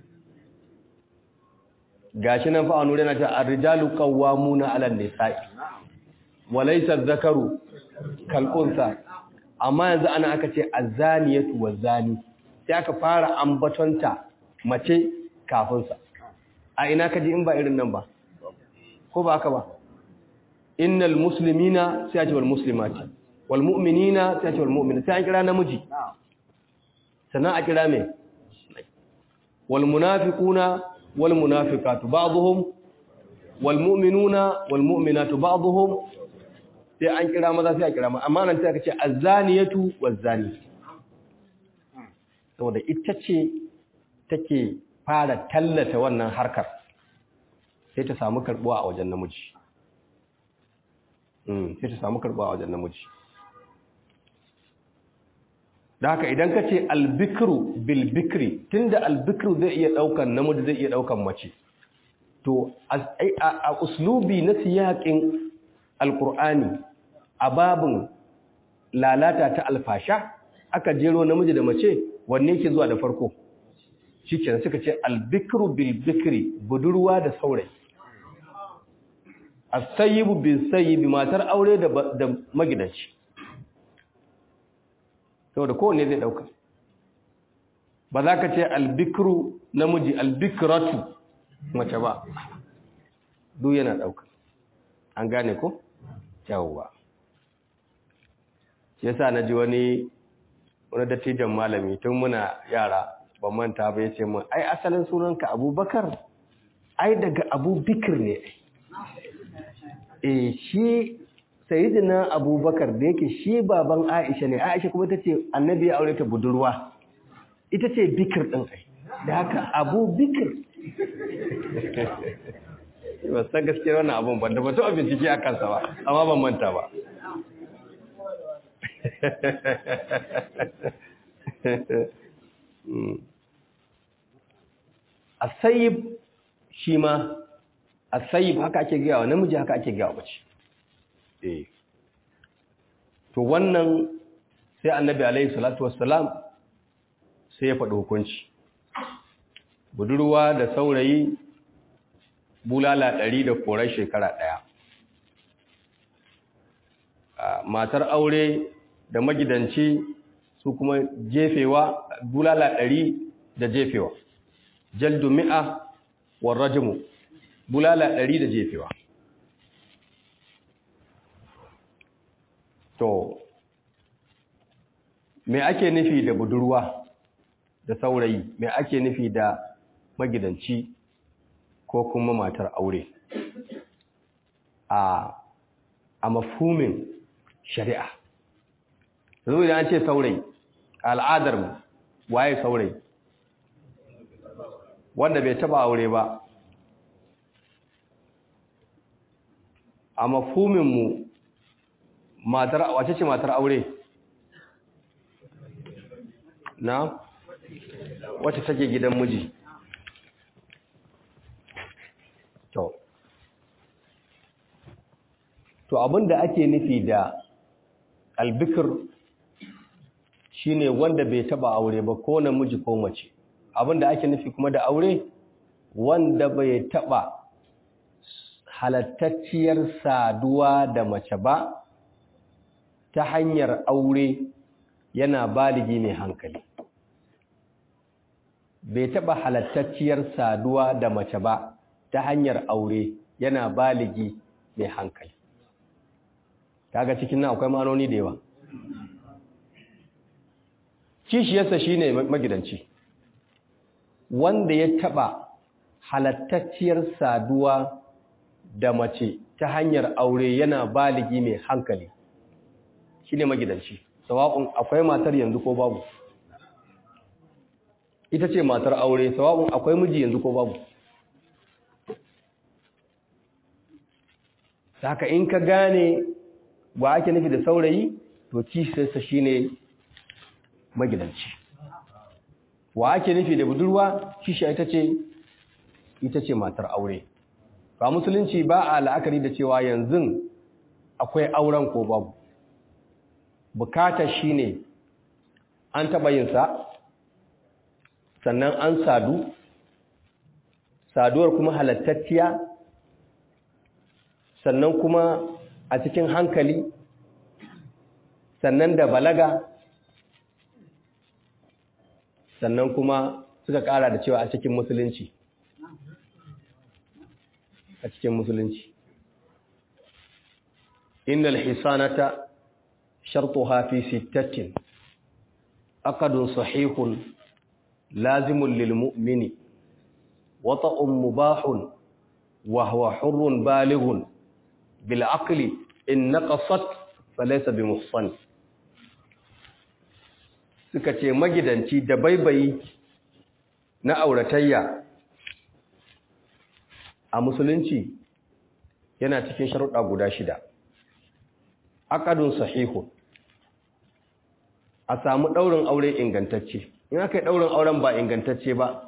gashi nan fa anure na ta ar-rijalu qawwamuna 'ala an-nisa'i wa laysa adh-dhakaru kal unsa amma yanzu ana aka ce az-zaniyatu waz-zani sai aka fara ambatonta mace kafin sa a ina kaji in ba irin nan ba ko ba haka ba innal muslimina sai a ce wal muslimati wal mu'minina sai a ce wal mu'minati sai an kira namiji sannan a kira me wal munafiquna wal munafiqatu ba'dhum wal mu'minuna wal mu'minatu ba'dhum sai an kira maza sai a kira mata amma nan sai aka ce az-zaniyatu waz-zani saboda ita ce take fara tallata wannan harkar sai ta samu karbuwa a wajen namiji sai ta samu karbuwa a wajen namiji da haka idan ka ce albikru bilbikri tunda albikru zai iya daukan namiji zai iya daukan mace to a uslubi na siyaƙin alkur'ani a babin lalata ta alfasha aka jero namiji da mace wanne ke zuwa da farko shikenan suka ce albikru bilbikri budurwa da saurayi as-sayyibu bis-sayyibi matar aure da magidanci saboda kowanne zai dauka ba za ka ce albikru namiji albikratu mace ba duk yana dauka an gane ko yawwa shi yasa naji wani dattijan malami tun muna yara ban manta ba yace mun ai asalin sunanka Abubakar ai daga Abubakar ne shi sayyidina Abubakar da yake shi baban Aisha ne Aisha kuma tace annabi ya aure ta budurwa ita ce bikir din ai da haka Abubakar ba san gaskiya wannan abun ban da ba to abin ciki akan sa ba amma ban manta ba asayib shi ma asayib haka ake gaya wa namiji haka ake gaya wa mace to wannan sai annabi alaihi salatu wassalam sai ya faɗi hukunci. Budurwa da saurayi bulala 100 da korar shekara 1. Matar aure da magidanci su kuma jefewa bulala 100 da jefewa. Jaldu 100 war rajmu bulala 100 da jefewa. To me ake nufi da budurwa da saurayi, me ake nufi da magidanci ko kuma matar aure a mafhumin shari'a? Yanzu idan an ce saurayi, al'adar mu waye saurayi? Wanda bai taba aure ba. A mafhumin mu wace ce matar aure? Na wacce take gidan miji. To abinda ake nufi da albikir shine wanda bai taba aure ba, ko namiji ko mace. Abinda ake nufi kuma da aure wanda bai taba halattacciyar saduwa da mace ba ta hanyar aure, yana baligi mai hankali. Bai taba halattacciyar saduwa da mace ba ta hanyar aure, yana baligi mai hankali. Kaga cikin nan akwai ma'anoni da yawa. Kishiyarsa shine magidanci, wanda ya taba halattacciyar saduwa da mace ta hanyar aure, yana baligi mai hankali, shine magidanci. Sawa'un akwai matar yanzu ko babu, ita ce matar aure. Sawa'un akwai miji yanzu ko babu. Haka in ka gane ba ake nufi da saurayi, to kishiyarsa shine magidanci. Wa ake nufi da budurwa, kishiya ita ce matar aure. Ba musulunci ba a la'akari da cewa yanzu akwai auren ko babu. Bukatar shine an taba yin sa, sannan an sadu, saduwar kuma halattacciya, sannan kuma a cikin hankali, sannan da balaga, sannan kuma suka kara da cewa a cikin musulunci. A cikin musulunci. Innal hisanata shartuha fi sittatin, aqdun sahihun lazimun lil mu'mini, wata'un mubahun wa huwa hurrun balighun bil aqli in naqasat falaysa bi muhsan. Suka ce magidanci da baibayi na auratayya a musulunci yana cikin sharuɗa guda 6. Aqdun sahihun, a samu ɗaurin aure ingantacce. In aka yi ɗaurin auren ba ingantacce ba,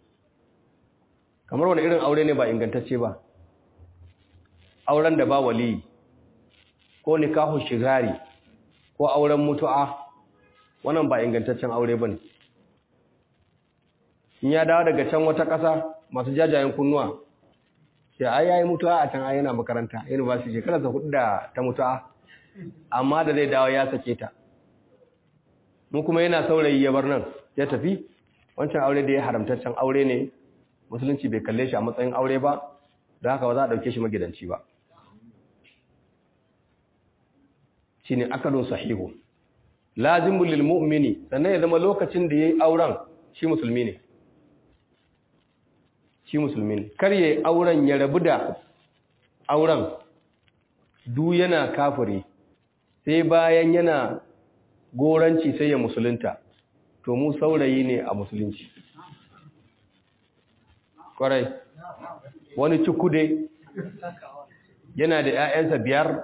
kamar wani irin aure ne ba ingantacce ba? Auren da ba wali, ko nikahu shigari, ko auren mutu'a, wannan ba ingantaccen aure ba ne. In ya dawo daga can wata ƙasa masu jajayen kunnuwa, sai ai yayi mutu'a a can, ai yana makaranta university, shekararsa 4 da ta mutu'a, amma da zai dawo ya sake ta. Mu kuma yana saurayi ya bar nan ya tafi, wancan aure da ya haramtaccen aure ne, musulunci bai kalle shi a matsayin aure ba, da haka ba za a dauke shi magidanci ba. Shine akadun sahihu lazimul lil mu'mini, sannan ya zama lokacin da yayi auren shi musulmi ne. Shi musulmi ne, kar yayi auren ya rabu da auren du yana kafiri, sai bayan yana goranci sai ya musulunta, to mu saurayi ne a musulunci. Kwarai, wani cikude yana da 'ya'yansa 5,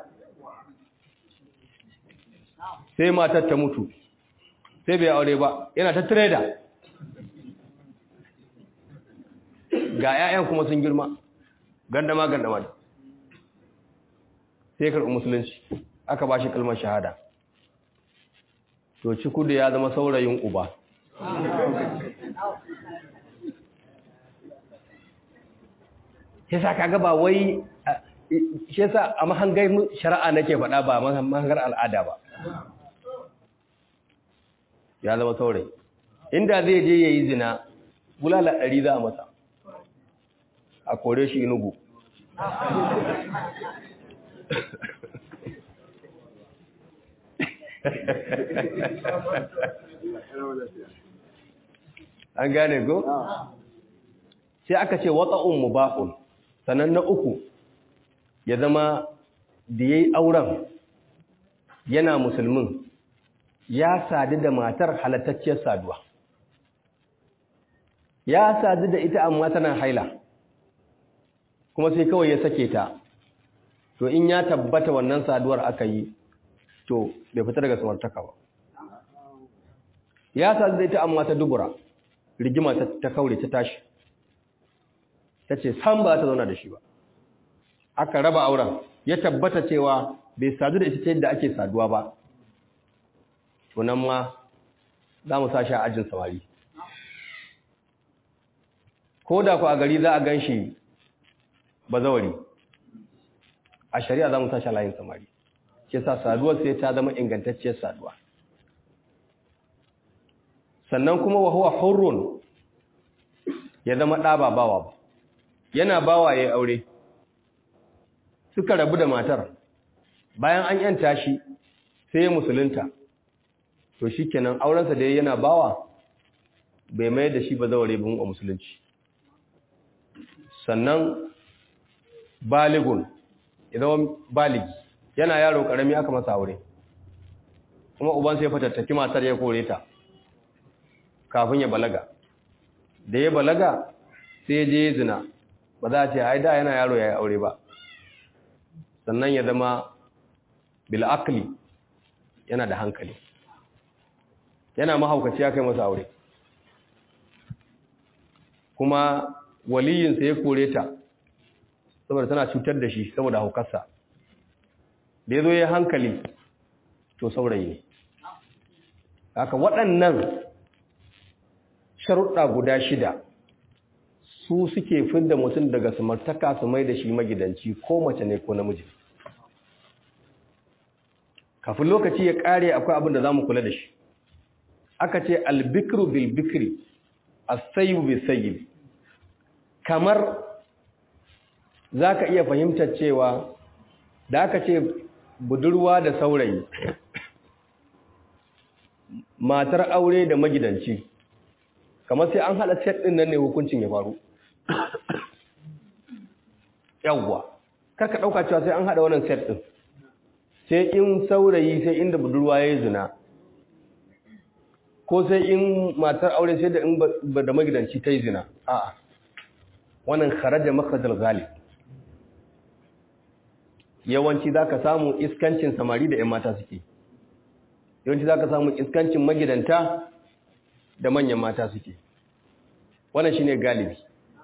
sai matar ta mutu, sai bai aure ba, yana ta trader, ga 'ya'yan kuma sun girma, gandama sai karɓi musulunci, aka ba shi kalmar shahada. To cikude ya zama saurayin uba, shi sa kaga ba wai shi yasa a mahangar shari'a nake faɗa ba mahangar al'ada ba. Ya zama saurayi inda zai je yayi zina bulala 100 za a masa a kore shi inugu. An gane ko? Sai aka ce wata'un mubahun. Sannan na uku ya zama da yayi auren yana musulmin ya sadu da matar halattacciyar saduwa. Ya sadu da ita amma tana haila. Kuma sai kawai ya sake ta. To in ya tabbata wannan saduwar aka yi to bai fita daga samartaka ba. Ya sadu da ita amma ta dubura. Rigima ta kaure ta tashi. Ta ce san ba ta zauna da shi ba. Aka raba auren ya tabbata cewa bai sadu da ita ta yadda ake saduwa ba. To nan ma za mu sashi a ajin samari. Ko da ku a gari za a gan shi bazawari, a shari'a za mu sashi a layin samari. Ke sa saduwar sai ta zama ingantacciyar saduwa. Sannan kuma wa huwa hurrun ya zama ɗa ba bawa ba. Yana bawa ya yi aure. Suka rabu da matar. Bayan an yanta shi sai ya musulunta. To shi kenan aurensa da yana bawa bai mai da shi ba zaware bin wa musulunci. Sannan baligun idan baligi yana yaro karami aka masa aure. Kuma uban sai fatattaki matar ya kore ta kafin ya balaga. Da ya balaga sai je zina. Ba za a ce ai da yana yaro ya yi aure ba. Sannan ya zama bil aqli yana da hankali. Yana mahaukaci ya kai masa aure. Kuma waliyinsa ya kore ta saboda tana cutar da shi saboda haukarsa. Da ya zo ya hankali to saurayi ne. Haka waɗannan sharuɗa guda 6 su suke fidda mutum daga samartaka su mai da shi magidanci ko mace ne ko namiji. Kafin lokaci ya ƙare akwai abin da za mu kula da shi. Aka ce albikru bil bikri as-sayyibu bis sayyib. Kamar zaka iya fahimtar cewa da aka ce budurwa da saurayi, matar aure da magidanci, kamar sai an hada set din nan ne hukuncin ya faru. Yawwa, karka dauka cewa sai an hada wannan set din. Sai in saurayi sai inda budurwa yayi zina. Ko sai in matar aure sai da in ba da magidanci ta yi zina. A'a, wannan kharaja makhrajal ghalib. Yawanci za ka samu iskancin samari da 'yan mata suke. Yawanci za ka samu iskancin magidanta da manyan mata suke. Wannan shi ne galibi.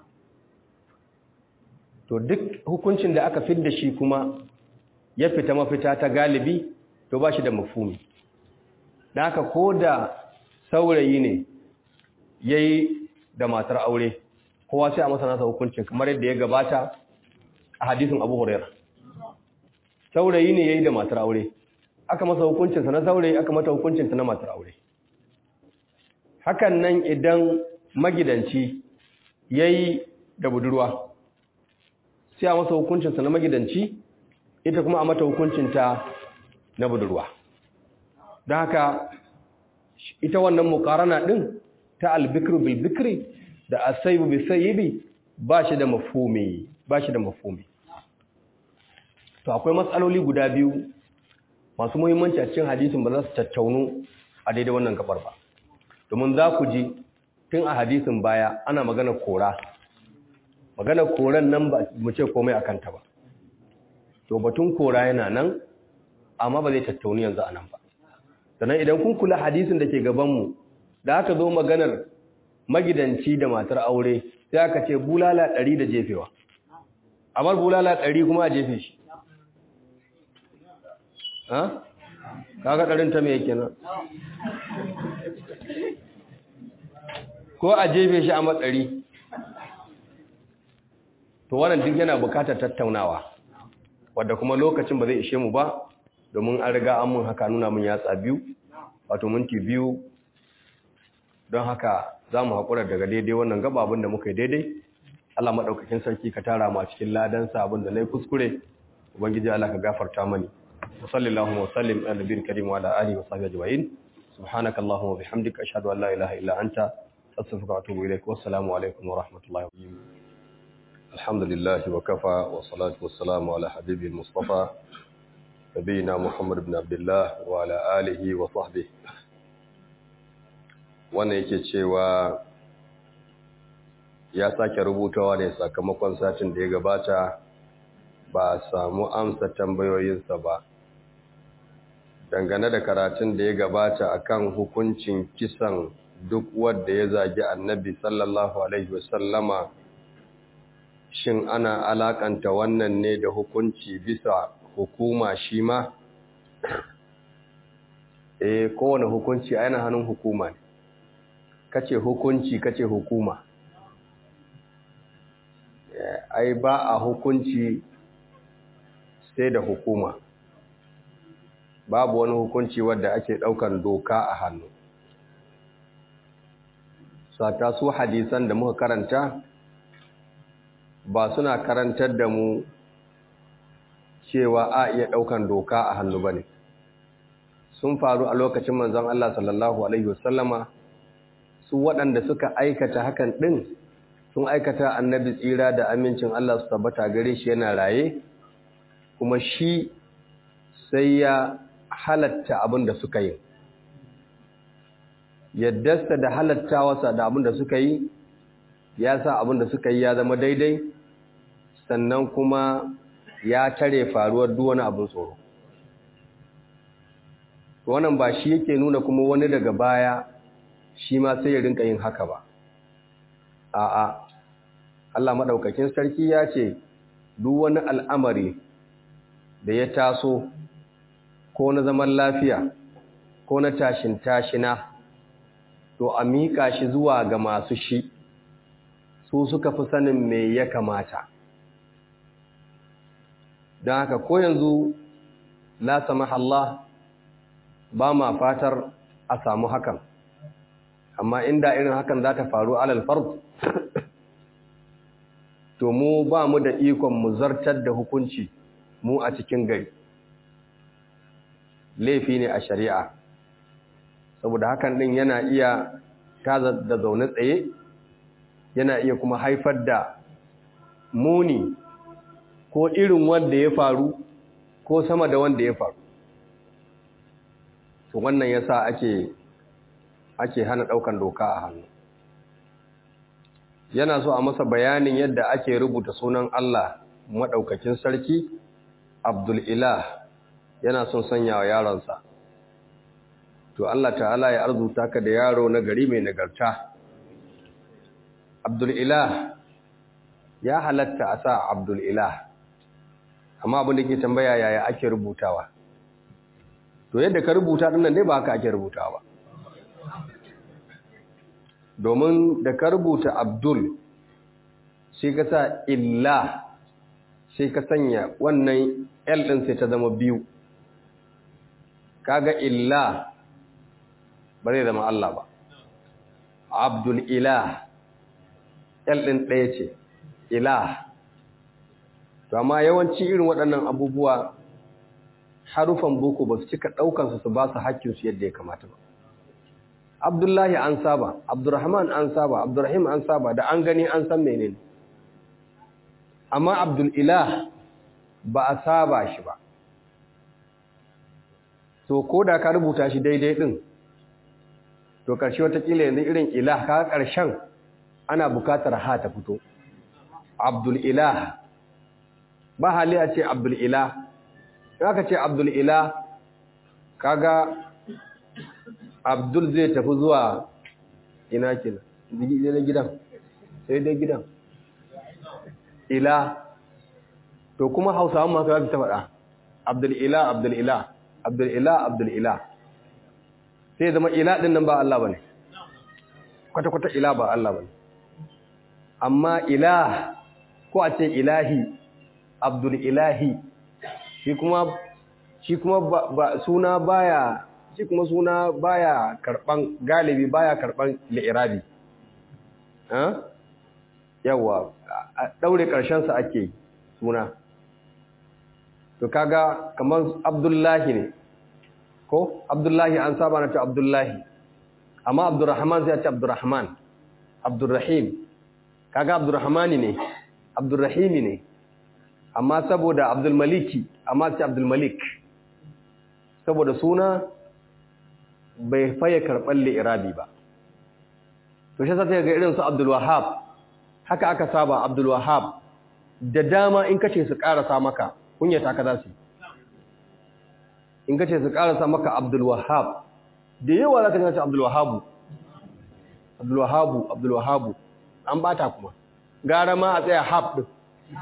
To duk hukuncin da aka fidda shi kuma ya fita mafita ta galibi, to ba shi da mafhumi. Da haka ko da saurayi ne ya yi da matar aure, kowa sai a masa nasa hukuncin kamar yadda ya gabata a hadisin Abu Hurairah. Saurayi ne ya yi da matar aure, aka masa hukuncinsa na saurayi, aka mata hukuncinsa na matar aure. Hakan nan idan magidanci ya yi da budurwa, sai a masa hukuncinsa na magidanci, ita kuma a mata hukuncinta na budurwa. Don haka ita wannan muqarana din ta albikru bil bikri da asaybu bis sayyibi ba shi da mafhumi. To akwai matsaloli guda biyu masu muhimmanci a cikin hadisin ba za su tattaunu a daidai wannan gabar ba. Domin za ku ji tun a hadisin baya ana magana kora. Magana koran nan ba mu ce komai akan ta ba. To batun kora yana nan amma ba zai tattaunu yanzu anan ba. Sannan idan kun kula hadisin da ke gabanmu da aka zo maganar magidanci da matar aure sai aka ce bulala 100 da jefewa. Amar bulala 100 kuma a jefe shi. Ha? Kaga ɗarin ta me yake nan? ko a jefe shi a matsari. To wannan duk yana bukatar tattaunawa, wadda kuma lokacin ba zai ishe mu ba, domin an riga an mun haka nuna mun yatsa biyu, wato minti biyu, don haka za mu haƙura daga daidai wannan gaba abin da muka yi daidai. Allah maɗaukakin sarki ka tara mu a cikin ladansa abin da na yi kuskure, Ubangiji Allah ka gafarta mani. Wa sallallahu wa sallim ala nabiyil karim wa ala alihi wa sahbihi ajma'in. Subhanaka Allahumma wa bihamdika ashhadu an la ilaha illa anta astaghfiruka wa atubu ilaik. Wassalamu alaikum wa rahmatullahi wa barakatuh. Alhamdulillah wa kafa wa salatu wassalamu ala habibil mustafa nabiyina Muhammad ibn Abdullah wa ala alihi wa sahbihi. Wannan yake cewa ya sake rubutawa ne sakamakon satin da ya gabata ba a samu amsa tambayoyinsa ba. Dangane da karatun da ya gabata akan hukuncin kisan duk wanda ya zagi Annabi sallallahu alaihi wasallama, shin ana alakanta wannan ne da hukunci bisa hukuma shi ma? Kowane hukunci a yana hannun hukuma ne. Kace hukunci kace hukuma. Ai ba a hukunci sai da hukuma. Babu wani hukunci wadda ake ɗaukan doka a hannu. Sata su hadisan da muka karanta ba suna karantar da mu cewa a iya ɗaukan doka a hannu ba ne. Sun faru a lokacin manzon Allah sallallahu Alaihi wasallama, su waɗanda suka aikata hakan ɗin sun aikata Annabi tsira da amincin Allah su tabbata gare shi yana raye, kuma shi sai ya halatta abin da suka yi. Yaddarsa da halattawarsa da abin da suka yi ya sa abin da suka yi ya zama daidai, sannan kuma ya tare faruwar duk wani abin tsoro. Wannan ba shi yake nuna kuma wani daga baya shi ma sai ya rinka yin haka ba. A'a, Allah maɗaukakin sarki ya ce duk wani al'amari da ya taso ko na zaman lafiya ko na tashin tashina, to a miƙa shi zuwa ga masu shi, su suka fi sanin me ya kamata. Don haka ko yanzu la samaha Allah ba ma fatar a samu hakan, amma inda irin hakan za ta faru alal fard, to mu ba mu da ikon mu zartar da hukunci mu a cikin gari. Laifi ne a shari'a, saboda hakan din yana iya taza da zaune tsaye, yana iya kuma haifar da muni ko irin wanda ya faru ko sama da wanda ya faru. To wannan yasa ake hana daukan doka a hannu. Yana so a masa bayanin yadda ake rubuta sunan Allah madaukakin sarki Abdul Ilah, yana son sanya wa yaronsa. To Allah ta'ala ya arzuta ka da yaro na gari mai nagarta. Abdul Ilah ya halatta a sa Abdul Ilah, amma abin da ke tambaya yaya ake rubutawa. To yadda ka rubuta dinnan dai ba haka ake rubutawa ba. Domin da ka rubuta Abdul sai ka sa Illah, sai ka sanya wannan L din sai ta zama biyu. Kaga Illah ba zai zama Allah ba. Abdul Ilah L din ɗaya ce, Ilah. To amma yawanci irin waɗannan abubuwa harufan boko ba su cika ɗaukansu su ba su haƙƙinsu yadda ya kamata ba. Abdullahi an saba, Abdurrahman an saba, Abdurrahim an saba, da an gani an san menene. Amma Abdul Ilah ba a saba shi ba. So ko da ka rubuta shi daidai ɗin, to ƙarshe watakila yanzu irin ilah ka ƙarshen ana bukatar ha ta fito. Abdul Ilah, ba hali a ce Abdul Ilah. Ya ka ce Abdul Ilah, kaga Abdul zai tafi zuwa ina kina, gidan, sai dai gidan. Ilah, to kuma Hausawan masu yafi ta faɗa, Abdul Ilah, Abdul Ilah, Abdul Ilah, Abdul Ilah. Sai zama Ilah ɗin nan ba Allah ba ne. kwata-kwata ila ba Allah bane amma ilah ko a ce ilahi abdul ilahi shi kuma suna baya karban galibi baya karban li'irabi yawa daure karshen sa ake suna to kaga kamar abdullahi ne ko abdullahi an saba na ta abdullahi amma abdurrahman sai ta abdurrahman abdurrahim kaga abdurrahmani ne abdurrahimi ne amma saboda abdulmaliki amma sai abdulmalik saboda suna bai faye karɓar li'irabi ba to shi sai ga irin su Abdul Wahhab haka aka saba Abdul Wahhab da dama in kace su karasa maka kunyata ka zasu in kace su karasa maka Abdul Wahhab da yawa zaka ji Abdul Wahhab Abdul Wahhab Abdul Wahhab an bata kuma gara ma a tsaya hab din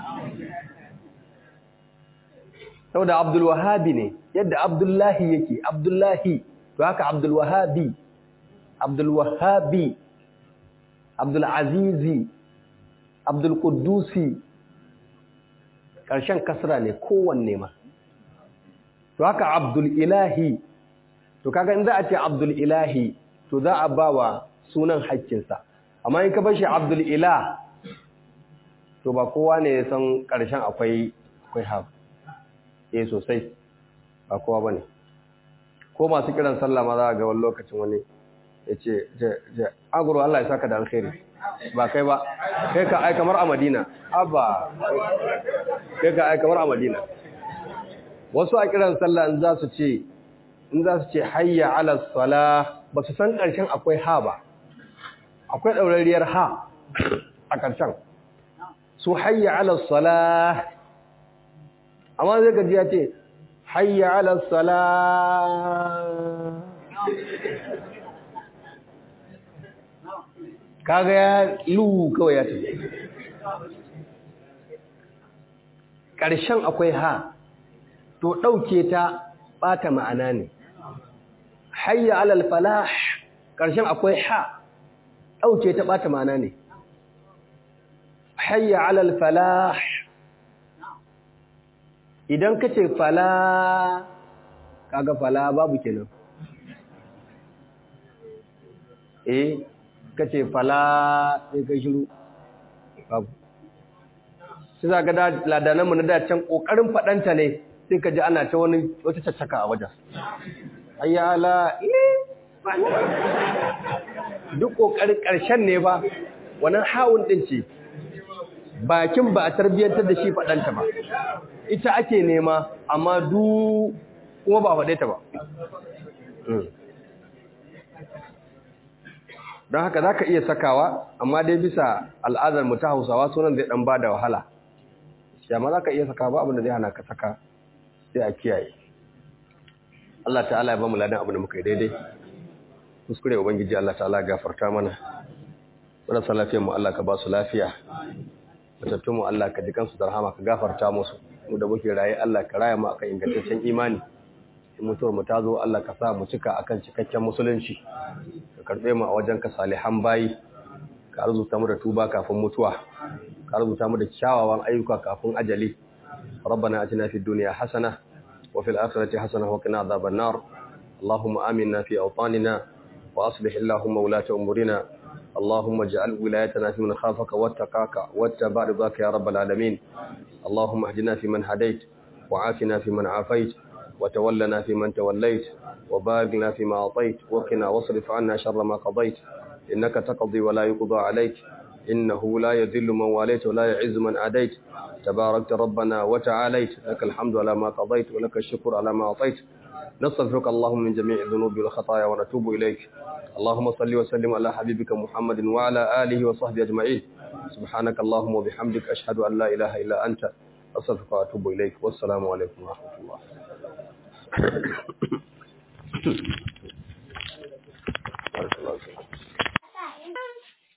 saboda Abdul Wahhab ne yadda Abdullahi yake Abdullahi to haka Abdul Wahhabi Abdul Wahhabi Abdul Azizi Abdul Quddusi ƙarshen kasra ne kowanne ma to haka Abdul Ilahi to kaga in za a ce Abdul Ilahi to za a bawa sunan haƙƙinsa amma in ka bar shi Abdul Ilah to ba kowa ne ya san ƙarshen akwai ha sosai ba kowa bane ko masu kiran sallah ma za ga wani lokacin wani yace je aguro Allah ya saka da alkhairi ba kai ba kai ka ai kamar a Madina abba kai ka ai kamar a Madina wasu a kiran sallah in za su ce hayya ala salah ba su san karshen akwai ha ba akwai daurariyar ha a karshen su hayya ala salah amma zai gaji ya ce hayya ala salah kaga ya lu kawai ya tafi ƙarshen akwai ha to ɗauke ta ɓata ma'ana ne hayya alal falah ƙarshen akwai ha ɗauke ta ɓata ma'ana ne hayya alal falah idan ka ce fala kaga fala babu kenan kace fala sai ka shiru babu sai zaka da ladanan mu na da can kokarin fadanta ne sai ka ji ana ta wata caccaka a wajen ayya ala duk kokarin karshen ne ba wannan hawun din ce bakin ba a tarbiyantar da shi fadanta ba ita ake nema amma du kuma ba fade ta ba don haka za ka iya sakawa amma dai bisa al'adar mu ta hausawa sunan zai dan ba da wahala shi amma za ka iya sakawa ba abinda zai hana ka saka sai a kiyaye Allah ta'ala ya ba mu ladan abin da muka yi daidai kuskure ubangiji Allah ta'ala gafarta mana marasa lafiyar mu Allah ka ba su lafiya matattun mu Allah ka ji kansu da rahama ka gafarta musu mu da muke raye Allah ka raya mu akan ingantaccen imani mutuwar mu ta zo Allah ka sa mu cika akan cikakken musulunci ka karbe mu a wajen ka salihan bayi ka arzuta mu da tuba kafin mutuwa ka arzuta mu da kyawawan ayyuka kafin ajali rabbana atina fid dunya hasana wa fil akhirati hasana wa qina adhaban nar allahumma aminna fi awtanina wa aslih allahumma ulata umurina اللهم اجعل ولايتنا في من خافك واتقاك واتبع رضاك يا رب العالمين اللهم اهدنا في من هديت وعافنا في من عافيت وتولنا في من توليت وبارك لنا فيما أعطيت وقنا واصرف عنا شر ما قضيت إنك تقضي ولا يقضى عليك إنه لا يذل من واليت ولا يعز من عاديت تباركت ربنا وتعاليت لك الحمد على ما قضيت ولك الشكر على ما أعطيت نستغفرك اللهم من جميع الذنوب والخطايا ونتوب إليك اللهم صل وسلم على حبيبك محمد وعلى آله وصحبه أجمعين سبحانك اللهم وبحمدك أشهد أن لا إله إلا أنت أستغفرك وأتوب إليك والسلام عليكم ورحمة الله